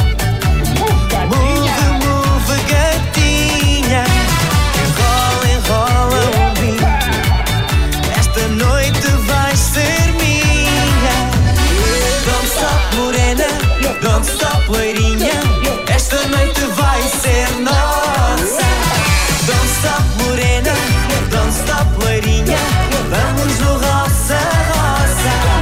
Speaker 11: move, move gatinha, enrola, enrola o bico, esta noite vai ser minha. Don't stop morena, don't stop loirinha, esta noite vai ser nossa. Don't stop morena, don't stop loirinha, vamos no roça, roça.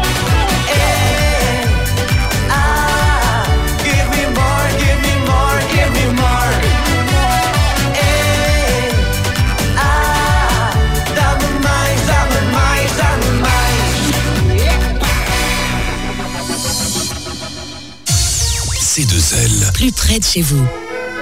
Speaker 12: C2L.
Speaker 8: Plus près de chez vous.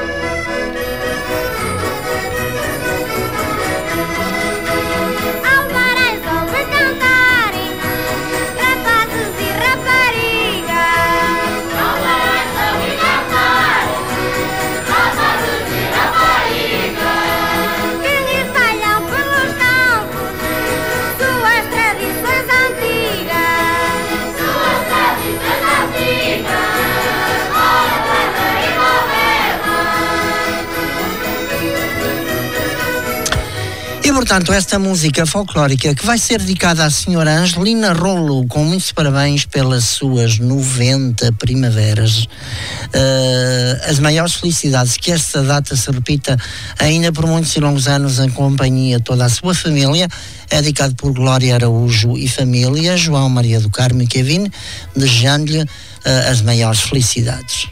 Speaker 4: Portanto, esta música folclórica que vai ser dedicada à senhora Angelina Rolo, com muitos parabéns pelas suas 90 primaveras. As maiores felicidades, que esta data se repita ainda por muitos e longos anos em companhia de toda a sua família. É dedicado por Glória Araújo e família, João Maria do Carmo e Kevin, desejando-lhe as maiores felicidades.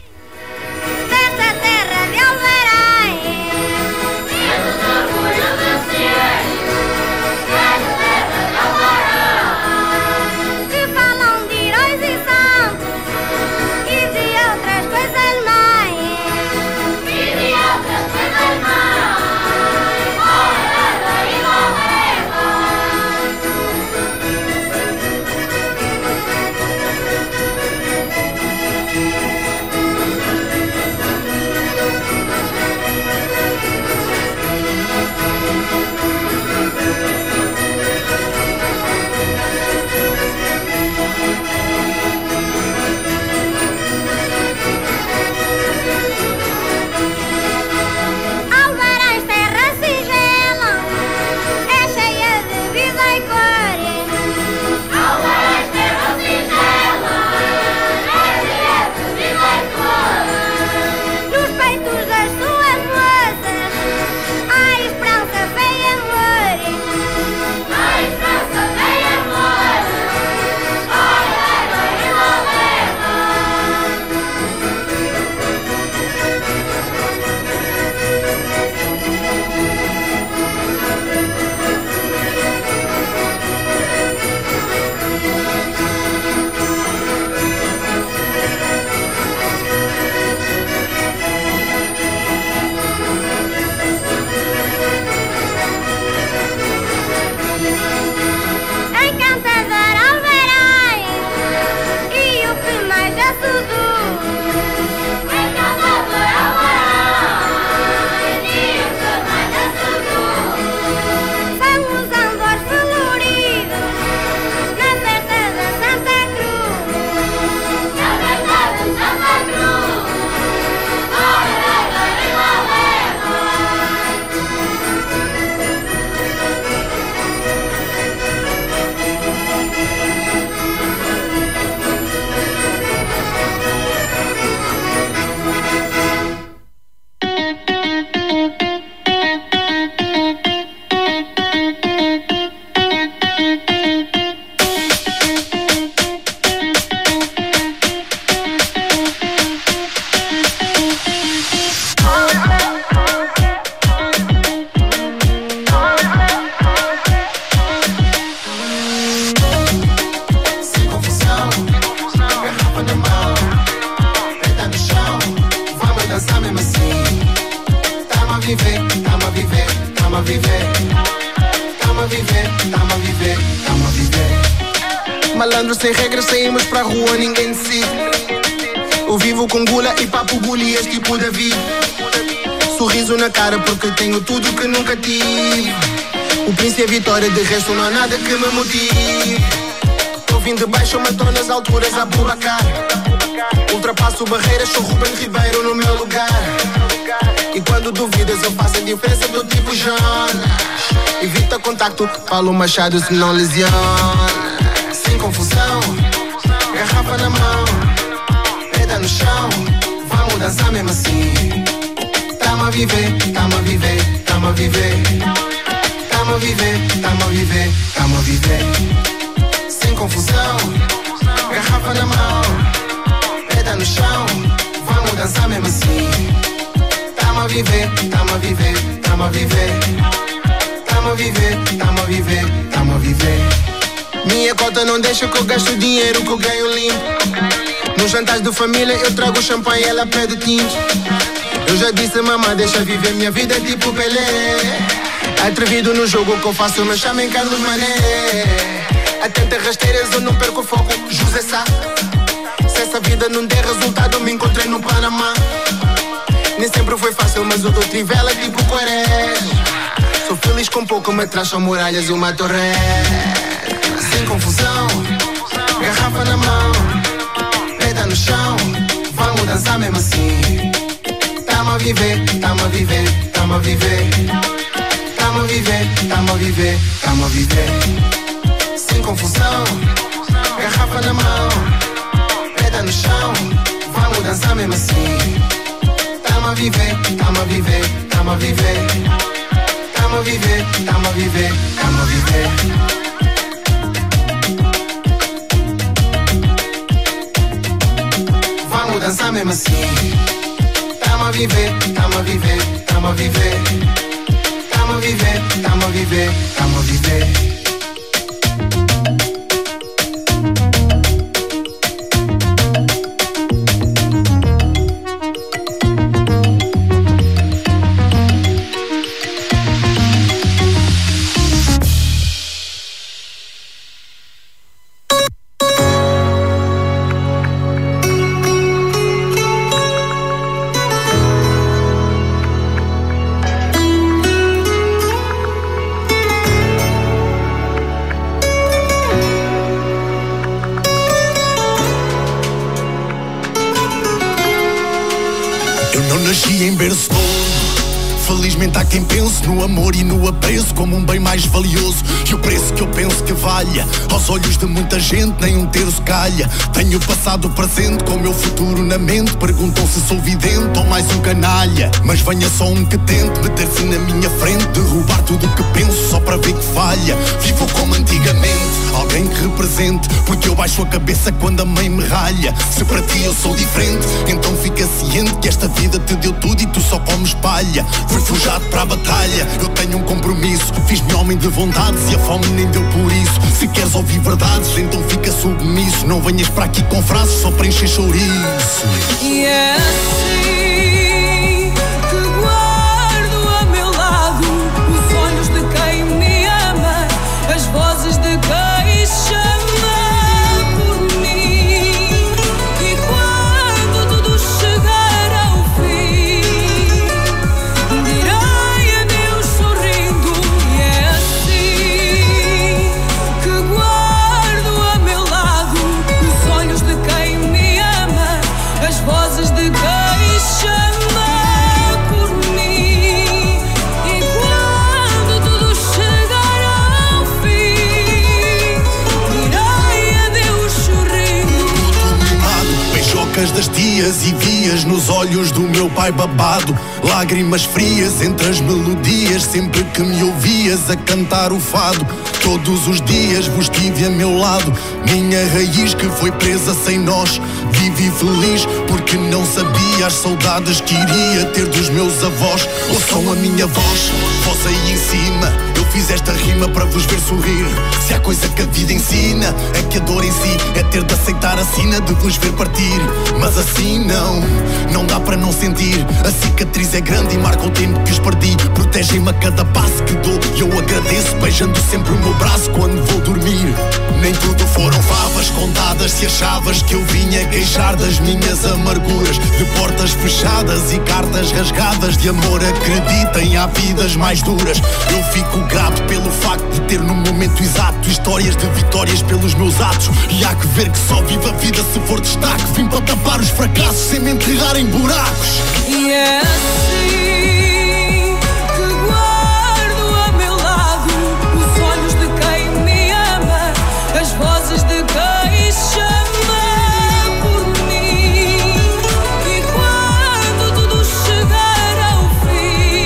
Speaker 2: garrafa na mão, preta no chão, vamos dançar mesmo assim. Tamo a viver, tamo a viver, tamo a viver. Tamo a viver, tamo a viver, tamo a viver. Malandro sem regras, saímos pra rua, ninguém decide. Eu vivo com gula e papo golias tipo David. Sorriso na cara porque tenho tudo que nunca tive. O príncipe é vitória, de resto não há nada que me motive. Tô vindo de baixo, mas tô nas alturas a Bubacar. Ultrapasso barreiras, sou Ruben Ribeiro no meu lugar. E quando duvidas eu faço a diferença do tipo Jonas. Evita contacto, Paulo Machado se não lesiona. Sem confusão, garrafa na mão, pedra no chão, vamos dançar mesmo assim. Tamo a viver, tamo a viver, tamo a viver. Tamo a viver, tamo a viver, tamo a viver. Sem confusão, garrafa na mão, pedra no chão, vamos dançar mesmo assim. Tamo a viver, tamo a viver, tamo a viver. Tamo a viver, tamo a viver, tamo a viver. Minha cota não deixa que eu gasto dinheiro que eu ganho limpo. Nos jantares de família eu trago champanhe e ela pede tinto. Eu já disse mamãe, deixa viver minha vida é tipo Pelé. Atrevido no jogo que eu faço, me chamem Carlos Mané. Atenta rasteiras eu não perco o foco, José Sá. Se essa vida não der resultado eu me encontrei no Panamá. Nem sempre foi fácil, mas eu dou trivela tipo Quaresma. Sou feliz com pouco, me traz só muralhas e uma torre. Sem confusão, garrafa na mão, pedra no chão, vamos dançar mesmo assim. Tamo a viver, tamo a viver, tamo a viver. Tamo a viver, tamo a viver, tamo a viver. Sem confusão, garrafa na mão, pedra no chão, vamos dançar mesmo assim. Tamo a viver, tamo a viver, tamo a viver. Tamo a viver, tamo a viver, tamo a viver. Vamos dançar mesmo assim. Tamo a viver, tamo a viver, tamo a viver. Tamo a viver, tamo a viver, tamo a viver.
Speaker 12: Felizmente há quem pense no amor e no apreço como um bem mais valioso. E o preço que eu penso que valha, aos olhos de muita gente nem um terço calha. Tenho o passado, o presente com o meu futuro na mente. Perguntam se sou vidente ou mais um canalha. Mas venha só um que tente meter-se na minha frente, derrubar tudo o que penso só para ver que falha. Vivo como antigamente, alguém que represente, porque eu baixo a cabeça quando a mãe me ralha. Se para ti eu sou diferente, então fica ciente que esta vida te deu tudo e tu só comes palha. Fui forjado para a batalha, eu tenho um compromisso. Fiz-me homem de vontades e a fome nem deu por isso. Se queres ouvir verdades, então fica submisso. Não venhas para aqui com frases só para encher chouriço.
Speaker 6: E é assim que guardo a meu lado os olhos de quem me ama, as vozes de quem chama por mim. E quando tudo chegar ao fim, direi adeus sorrindo. E é assim que guardo a meu lado os olhos de quem me ama, as vozes de quem chama por mim. E quando tudo chegar ao fim, direi adeus sorrindo.
Speaker 12: Beijocas das tias e vias nos olhos do meu pai babado. Lágrimas frias entre as melodias, sempre que me ouvias a cantar o fado. Todos os dias vos tive a meu lado, minha raiz que foi presa sem nós. Vivi feliz porque não sabia as saudades que iria ter dos meus avós. Ouçam a minha voz, voz aí em cima, eu fiz esta rima para vos ver sorrir. Se há coisa que a vida ensina, é que a dor em si é ter de aceitar a sina de vos ver partir. Mas assim não dá para não sentir. A cicatriz é grande e marca o tempo que os perdi. Protegem-me a cada passo que dou e eu agradeço, beijando sempre o meu braço quando vou dormir. Nem tudo foram favas contadas. Se achavas que eu vinha queixar das minhas amarguras, de portas fechadas e cartas rasgadas de amor, acreditem, há vidas mais duras. Eu fico grato pelo facto de ter no momento exato histórias de vitórias pelos meus atos. E há que ver que só vivo a vida se for destaque. Vim para tapar os fracassos sem me enterrar em buracos.
Speaker 6: E é assim que guardo a meu lado os olhos de quem me ama, as vozes de quem chama por mim. E quando tudo chegar ao fim,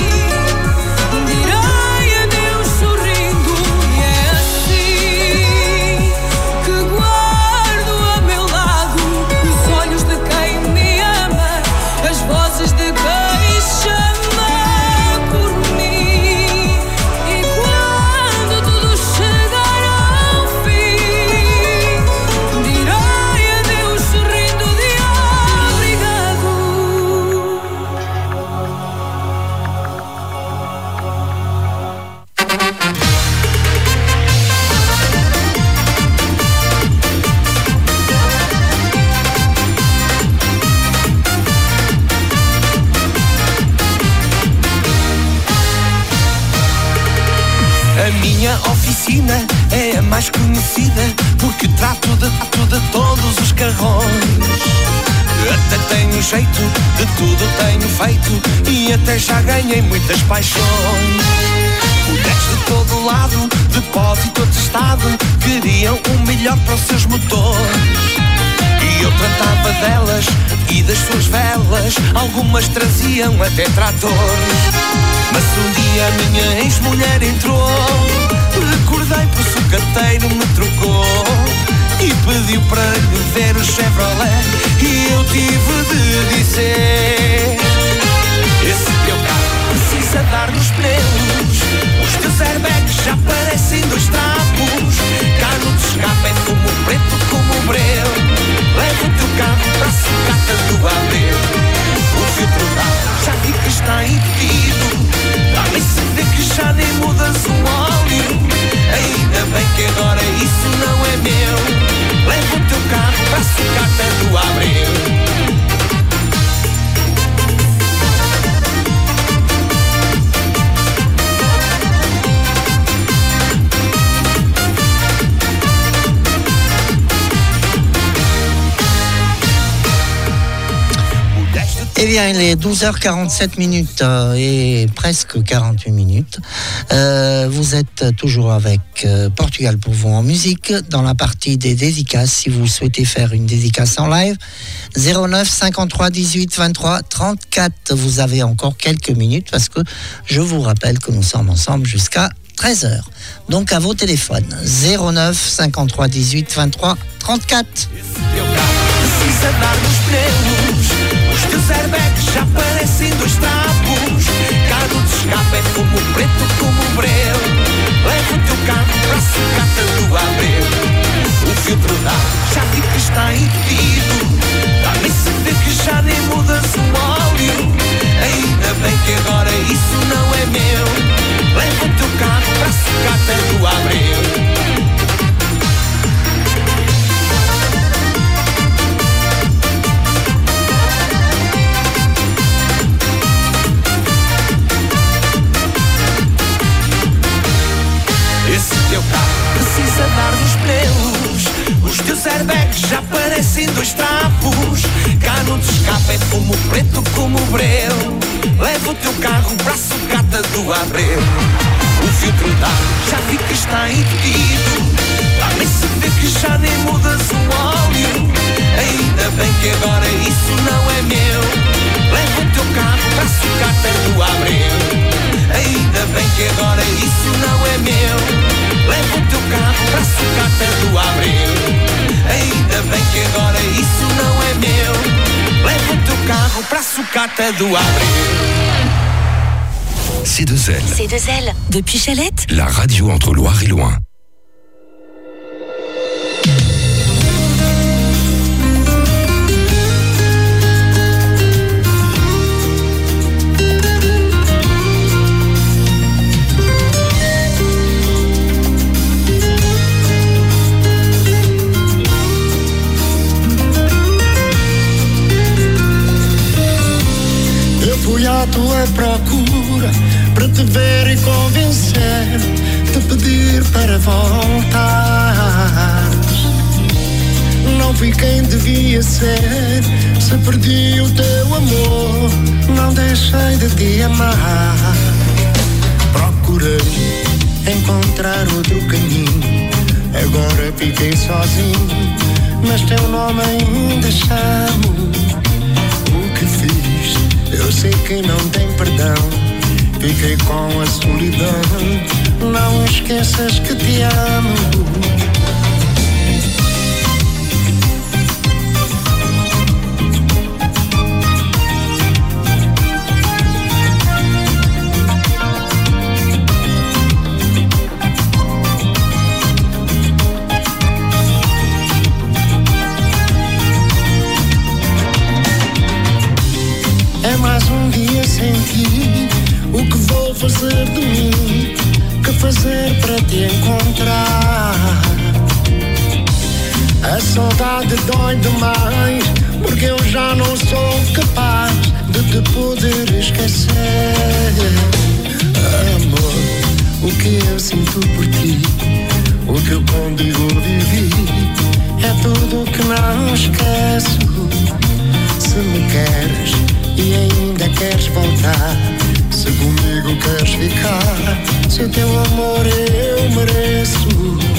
Speaker 6: direi adeus sorrindo. E é assim que guardo a meu lado os olhos de quem me ama, as vozes de quem chama por mim. E quando tudo chegar ao fim, direi adeus sorrindo de obrigado.
Speaker 11: A minha oficina é a mais conhecida porque trato de todos os carrões. Até tenho jeito, de tudo tenho feito e até já ganhei muitas paixões. Mulheres de todo lado, depósito atestado, queriam o melhor para os seus motores. E eu tratava delas e das suas velas, algumas traziam até tratores. Mas um dia a minha ex-mulher entrou, recordei por sucateiro me trocou e pediu para lhe ver o Chevrolet. E eu tive de dizer: esse teu carro precisa dar nos pneus, os teus airbags já parecem dois trapos, cano de escape é fumo preto como breu. Leva o teu carro para a sucata do Abreu. O filtro d'água já vi que está impedido, dá-me se vê que já nem mudas o óleo. Ainda bem que agora isso não é meu. Leva o teu carro para a sucata do Abreu.
Speaker 4: Eh bien, il est 12h47 minutes et presque 48 minutes. Vous êtes toujours avec Portugal pour vous en musique dans la partie des dédicaces. Si vous souhaitez faire une dédicace en live, 09 53 18 23 34. Vous avez encore quelques minutes parce que je vous rappelle que nous sommes ensemble jusqu'à 13h. Donc à vos téléphones, 09 53 18 23 34.
Speaker 11: Os teus airbags já parecem dois trapos, cano de escape é fumo preto como breu. Leva o teu carro para a sucata do Abreu. O filtro d'água já vi que está entupido, dá-me se vê que já nem mudas o óleo. Ainda bem que agora isso não é meu. Leva o teu carro para a sucata do Abreu. Esse teu carro precisa dar nos pneus, os teus airbags já parecem dois trapos, cano de escape é fumo preto como breu. Leva o teu carro para a sucata do Abreu. O filtro d'água já vi que está entupido, dá-me se vê que já nem mudas o óleo. Ainda bem que agora isso não é meu. Leva o teu carro para a sucata do Abreu. Ainda bem que agora isso não é meu. Leva o teu carro para a sucata do Abreu. Ainda bem que agora isso não é meu. Leva o teu carro para a sucata do Abreu.
Speaker 13: C2L.
Speaker 8: C2L, depuis Chalette.
Speaker 13: La radio entre Loire et Loing.
Speaker 10: Fui à tua procura para te ver e convencer, te pedir para voltar. Não fui quem devia ser, se perdi o teu amor, não deixei de te amar. Procurei encontrar outro caminho, agora fiquei sozinho, mas teu nome ainda chamo. O que fiz? Eu sei que não tem perdão, fiquei com a solidão, não esqueças que te amo. Mais um dia sem ti, o que vou fazer de mim? Que fazer para te encontrar? A saudade dói demais, porque eu já não sou capaz de te poder esquecer. Amor, o que eu sinto por ti, o que eu contigo vivi, é tudo que não esqueço. Se me queres e ainda queres voltar, se comigo queres ficar, se o teu amor eu mereço.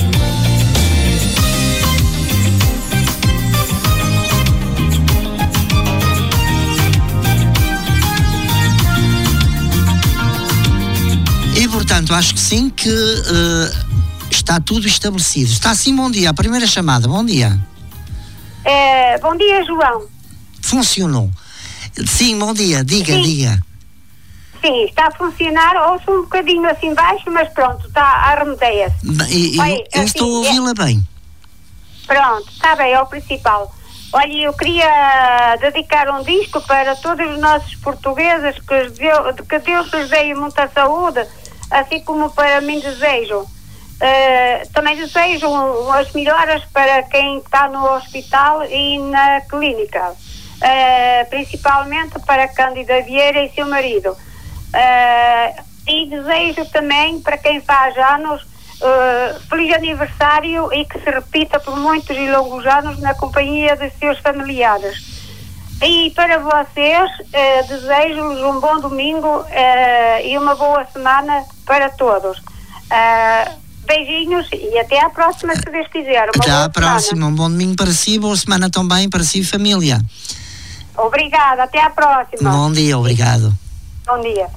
Speaker 4: E portanto acho que sim, que está tudo estabelecido. Está sim, bom dia, a primeira chamada, bom dia.
Speaker 14: Bom dia, João.
Speaker 4: Funcionou. Sim, bom dia, diga.
Speaker 14: Sim, está a funcionar, ouço um bocadinho assim baixo, mas pronto, está a remedeia-se.
Speaker 4: Eu estou a ouvi-la bem.
Speaker 14: Pronto, está bem, é o principal. Olha, eu queria dedicar um disco para todos os nossos portugueses, que Deus lhes dê muita saúde, assim como para mim desejo. Também desejo as melhoras para quem está no hospital e na clínica. Principalmente para Cândida Vieira e seu marido, e desejo também para quem faz anos feliz aniversário e que se repita por muitos e longos anos na companhia de seus familiares. E para vocês desejo-lhes um bom domingo e uma boa semana para todos. Beijinhos e até à próxima, se Deus quiser.
Speaker 4: Até à próxima, um bom domingo para si, boa semana também para si e família.
Speaker 14: Obrigada, até à próxima.
Speaker 4: Bom dia, obrigado.
Speaker 14: Bom dia.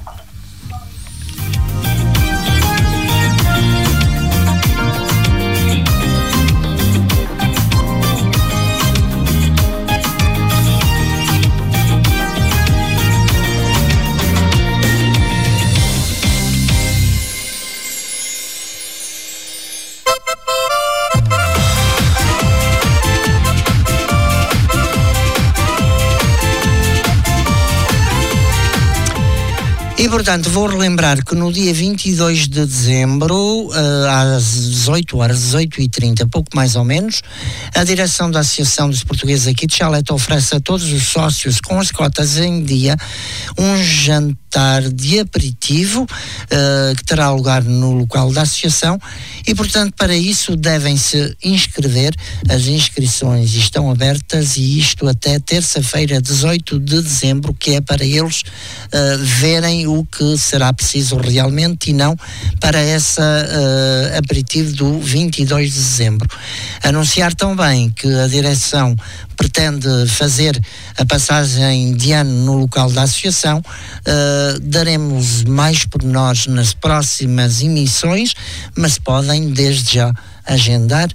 Speaker 4: E, portanto, vou relembrar que no dia 22 de dezembro, às 18 horas, 18h30, pouco mais ou menos, a direção da Associação dos Portugueses aqui de Chalete oferece a todos os sócios com as cotas em dia um jantar de aperitivo que terá lugar no local da Associação e, portanto, para isso devem-se inscrever. As inscrições estão abertas e isto até terça-feira, 18 de dezembro, que é para eles verem o que será preciso realmente e não para esse aperitivo do 22 de dezembro. Anunciar também que a direção pretende fazer a passagem de ano no local da Associação. Daremos mais pormenores nas próximas emissões, mas podem desde já agendar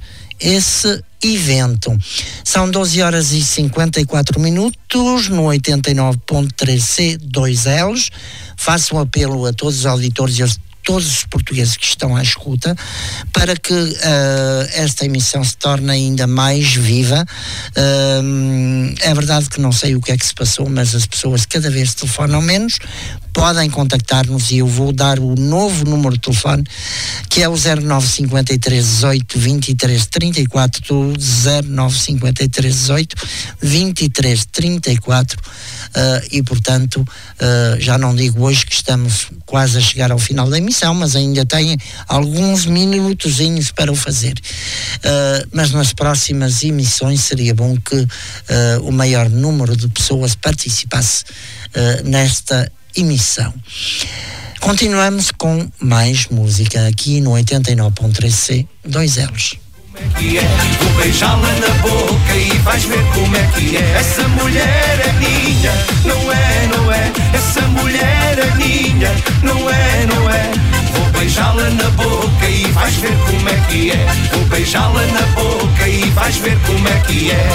Speaker 4: esse evento. São 12 horas e 54 minutos no 89.3 C2Ls. Faço um apelo a todos os auditores e a todos os portugueses que estão à escuta para que esta emissão se torne ainda mais viva. É verdade que não sei o que é que se passou, mas as pessoas cada vez telefonam menos. Podem contactar-nos e eu vou dar o novo número de telefone, que é o 0953 18 23 34, 0953 18 23 34, e portanto já não digo hoje que estamos quase a chegar ao final da emissão, mas ainda têm alguns minutozinhos para o fazer, mas nas próximas emissões seria bom que o maior número de pessoas participasse nesta emissão. Continuamos com mais música aqui no 89.3 C2Ls.
Speaker 11: Vou beijá-la na boca e vais ver como é que é. Essa mulher é minha, não é, não é. Essa mulher é minha, não é, não é. Vou beijá-la na boca e vais ver como é que é. Vou beijá-la na boca e vais ver como é que é.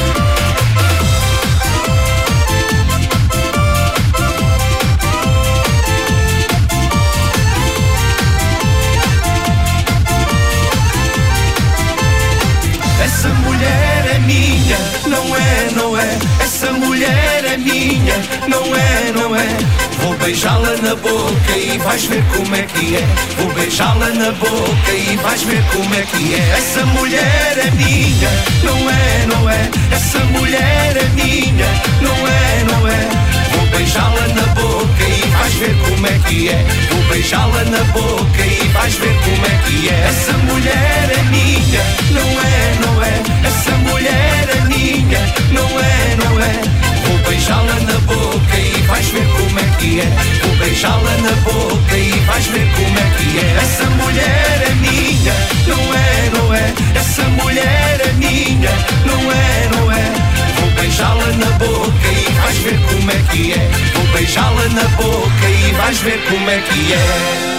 Speaker 11: Essa mulher é minha, não é, não é. Essa mulher é minha, não é, não é. Vou beijá-la na boca e vais ver como é que é. Vou beijá-la na boca e vais ver como é que é. Essa mulher é minha, não é, não é. Essa mulher é minha, não é, não é. Vou beijá-la na boca e vais ver como é que é. Vou beijá-la na boca e vais ver como é que é. Essa mulher é minha, não é, não é. Essa mulher é minha, não é, não é. Vou beijá-la na boca e vais ver como é que é. Vou beijá-la na boca e vais ver como é que é. Essa mulher é minha, não é, não é. Essa mulher é minha, não é, não é. Vou beijá-la na boca e vais ver como é que é. Vou beijá-la na boca e vais ver como é que é.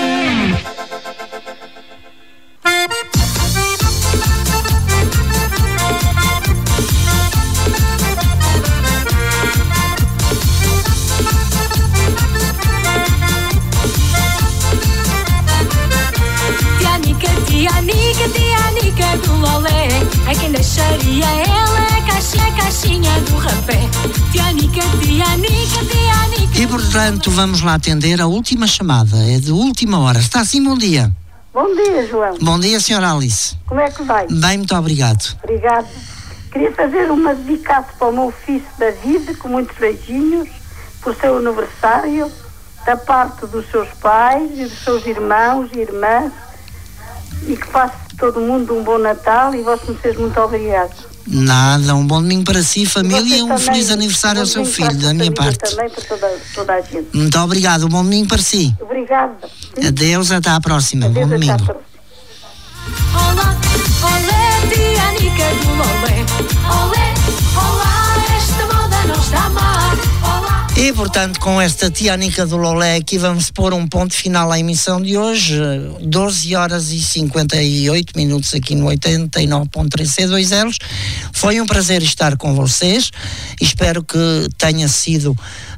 Speaker 3: Tianica do Lolé, é quem deixaria ela a caixinha do rapé. Tianica.
Speaker 4: E portanto vamos lá atender a última chamada, é de última hora. Está assim, bom dia.
Speaker 15: Bom dia, João.
Speaker 4: Bom dia, senhora Alice.
Speaker 15: Como é que vai?
Speaker 4: Bem, muito obrigado.
Speaker 15: Obrigado. Queria fazer uma dedicada para o meu filho David, com muitos beijinhos, por seu aniversário, da parte dos seus pais e dos seus irmãos e irmãs, e que faça todo mundo um bom Natal e vós me muito obrigado.
Speaker 4: Nada, um bom domingo para si, família, e um feliz aniversário ao seu filho, da minha parte.
Speaker 15: Também para toda a gente.
Speaker 4: Muito obrigado, um bom domingo para si.
Speaker 15: Obrigada.
Speaker 4: Adeus, até à próxima.
Speaker 15: Adeus,
Speaker 4: bom domingo.
Speaker 3: Olá, olé, Tianica do Lolé. Olé, olá, esta moda não está má. Olá.
Speaker 4: E portanto, com esta Tianica do Lolé aqui vamos pôr um ponto final à emissão de hoje. 12 horas e 58 minutos aqui no 89.3 C2Ls. Foi um prazer estar com vocês. Espero que tenha sido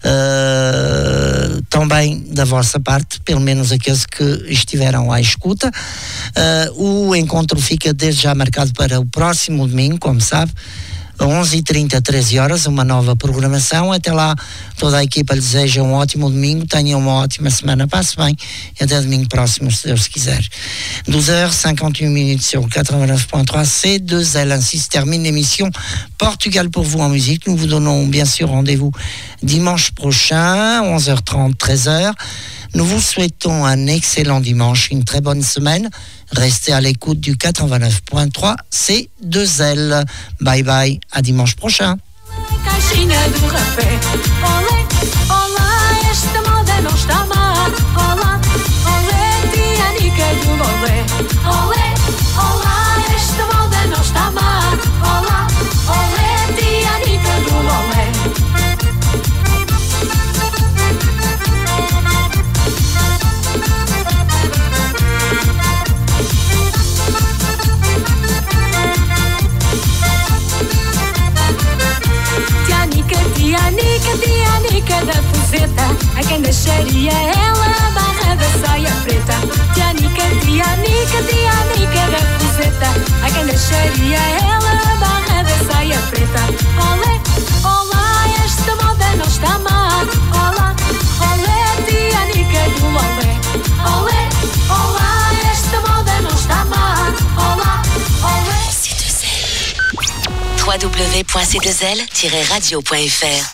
Speaker 4: também da vossa parte, pelo menos aqueles que estiveram à escuta. O encontro fica desde já marcado para o próximo domingo, como sabe, 11h30, 13 horas, uma nova programação. Até lá, toda a equipa lhe deseja um ótimo domingo, tenha uma ótima semana, passe bem, e até domingo próximo, se Deus quiser. 12h51 sur 89.3 C2L, ainsi se termine l'émission Portugal pour vous en musique. Nous vous donnons bien sûr rendez-vous dimanche prochain, 11h30, 13h. Nous vous souhaitons un excellent dimanche, une très bonne semaine. Restez à l'écoute du 89.3 C2L. Bye bye, à dimanche prochain.
Speaker 3: Caixinha do rapé. Olé, olá, esta moda não está má. Olá, olé, Tianica do Lolé. Olé, olá, esta moda não está má. Olá, olé, Tianica do Lolé. a quem deixaria ela a barra da saia preta. Tianica, tianica, tianica da roseta, a quem deixaria ela a barra da saia preta. Olé, olá, esta moda não está má. Olá, olé, tianica do olé. Olé, olá, esta moda não está má. Olá, olé.
Speaker 8: C2L. www.c2l-radio.fr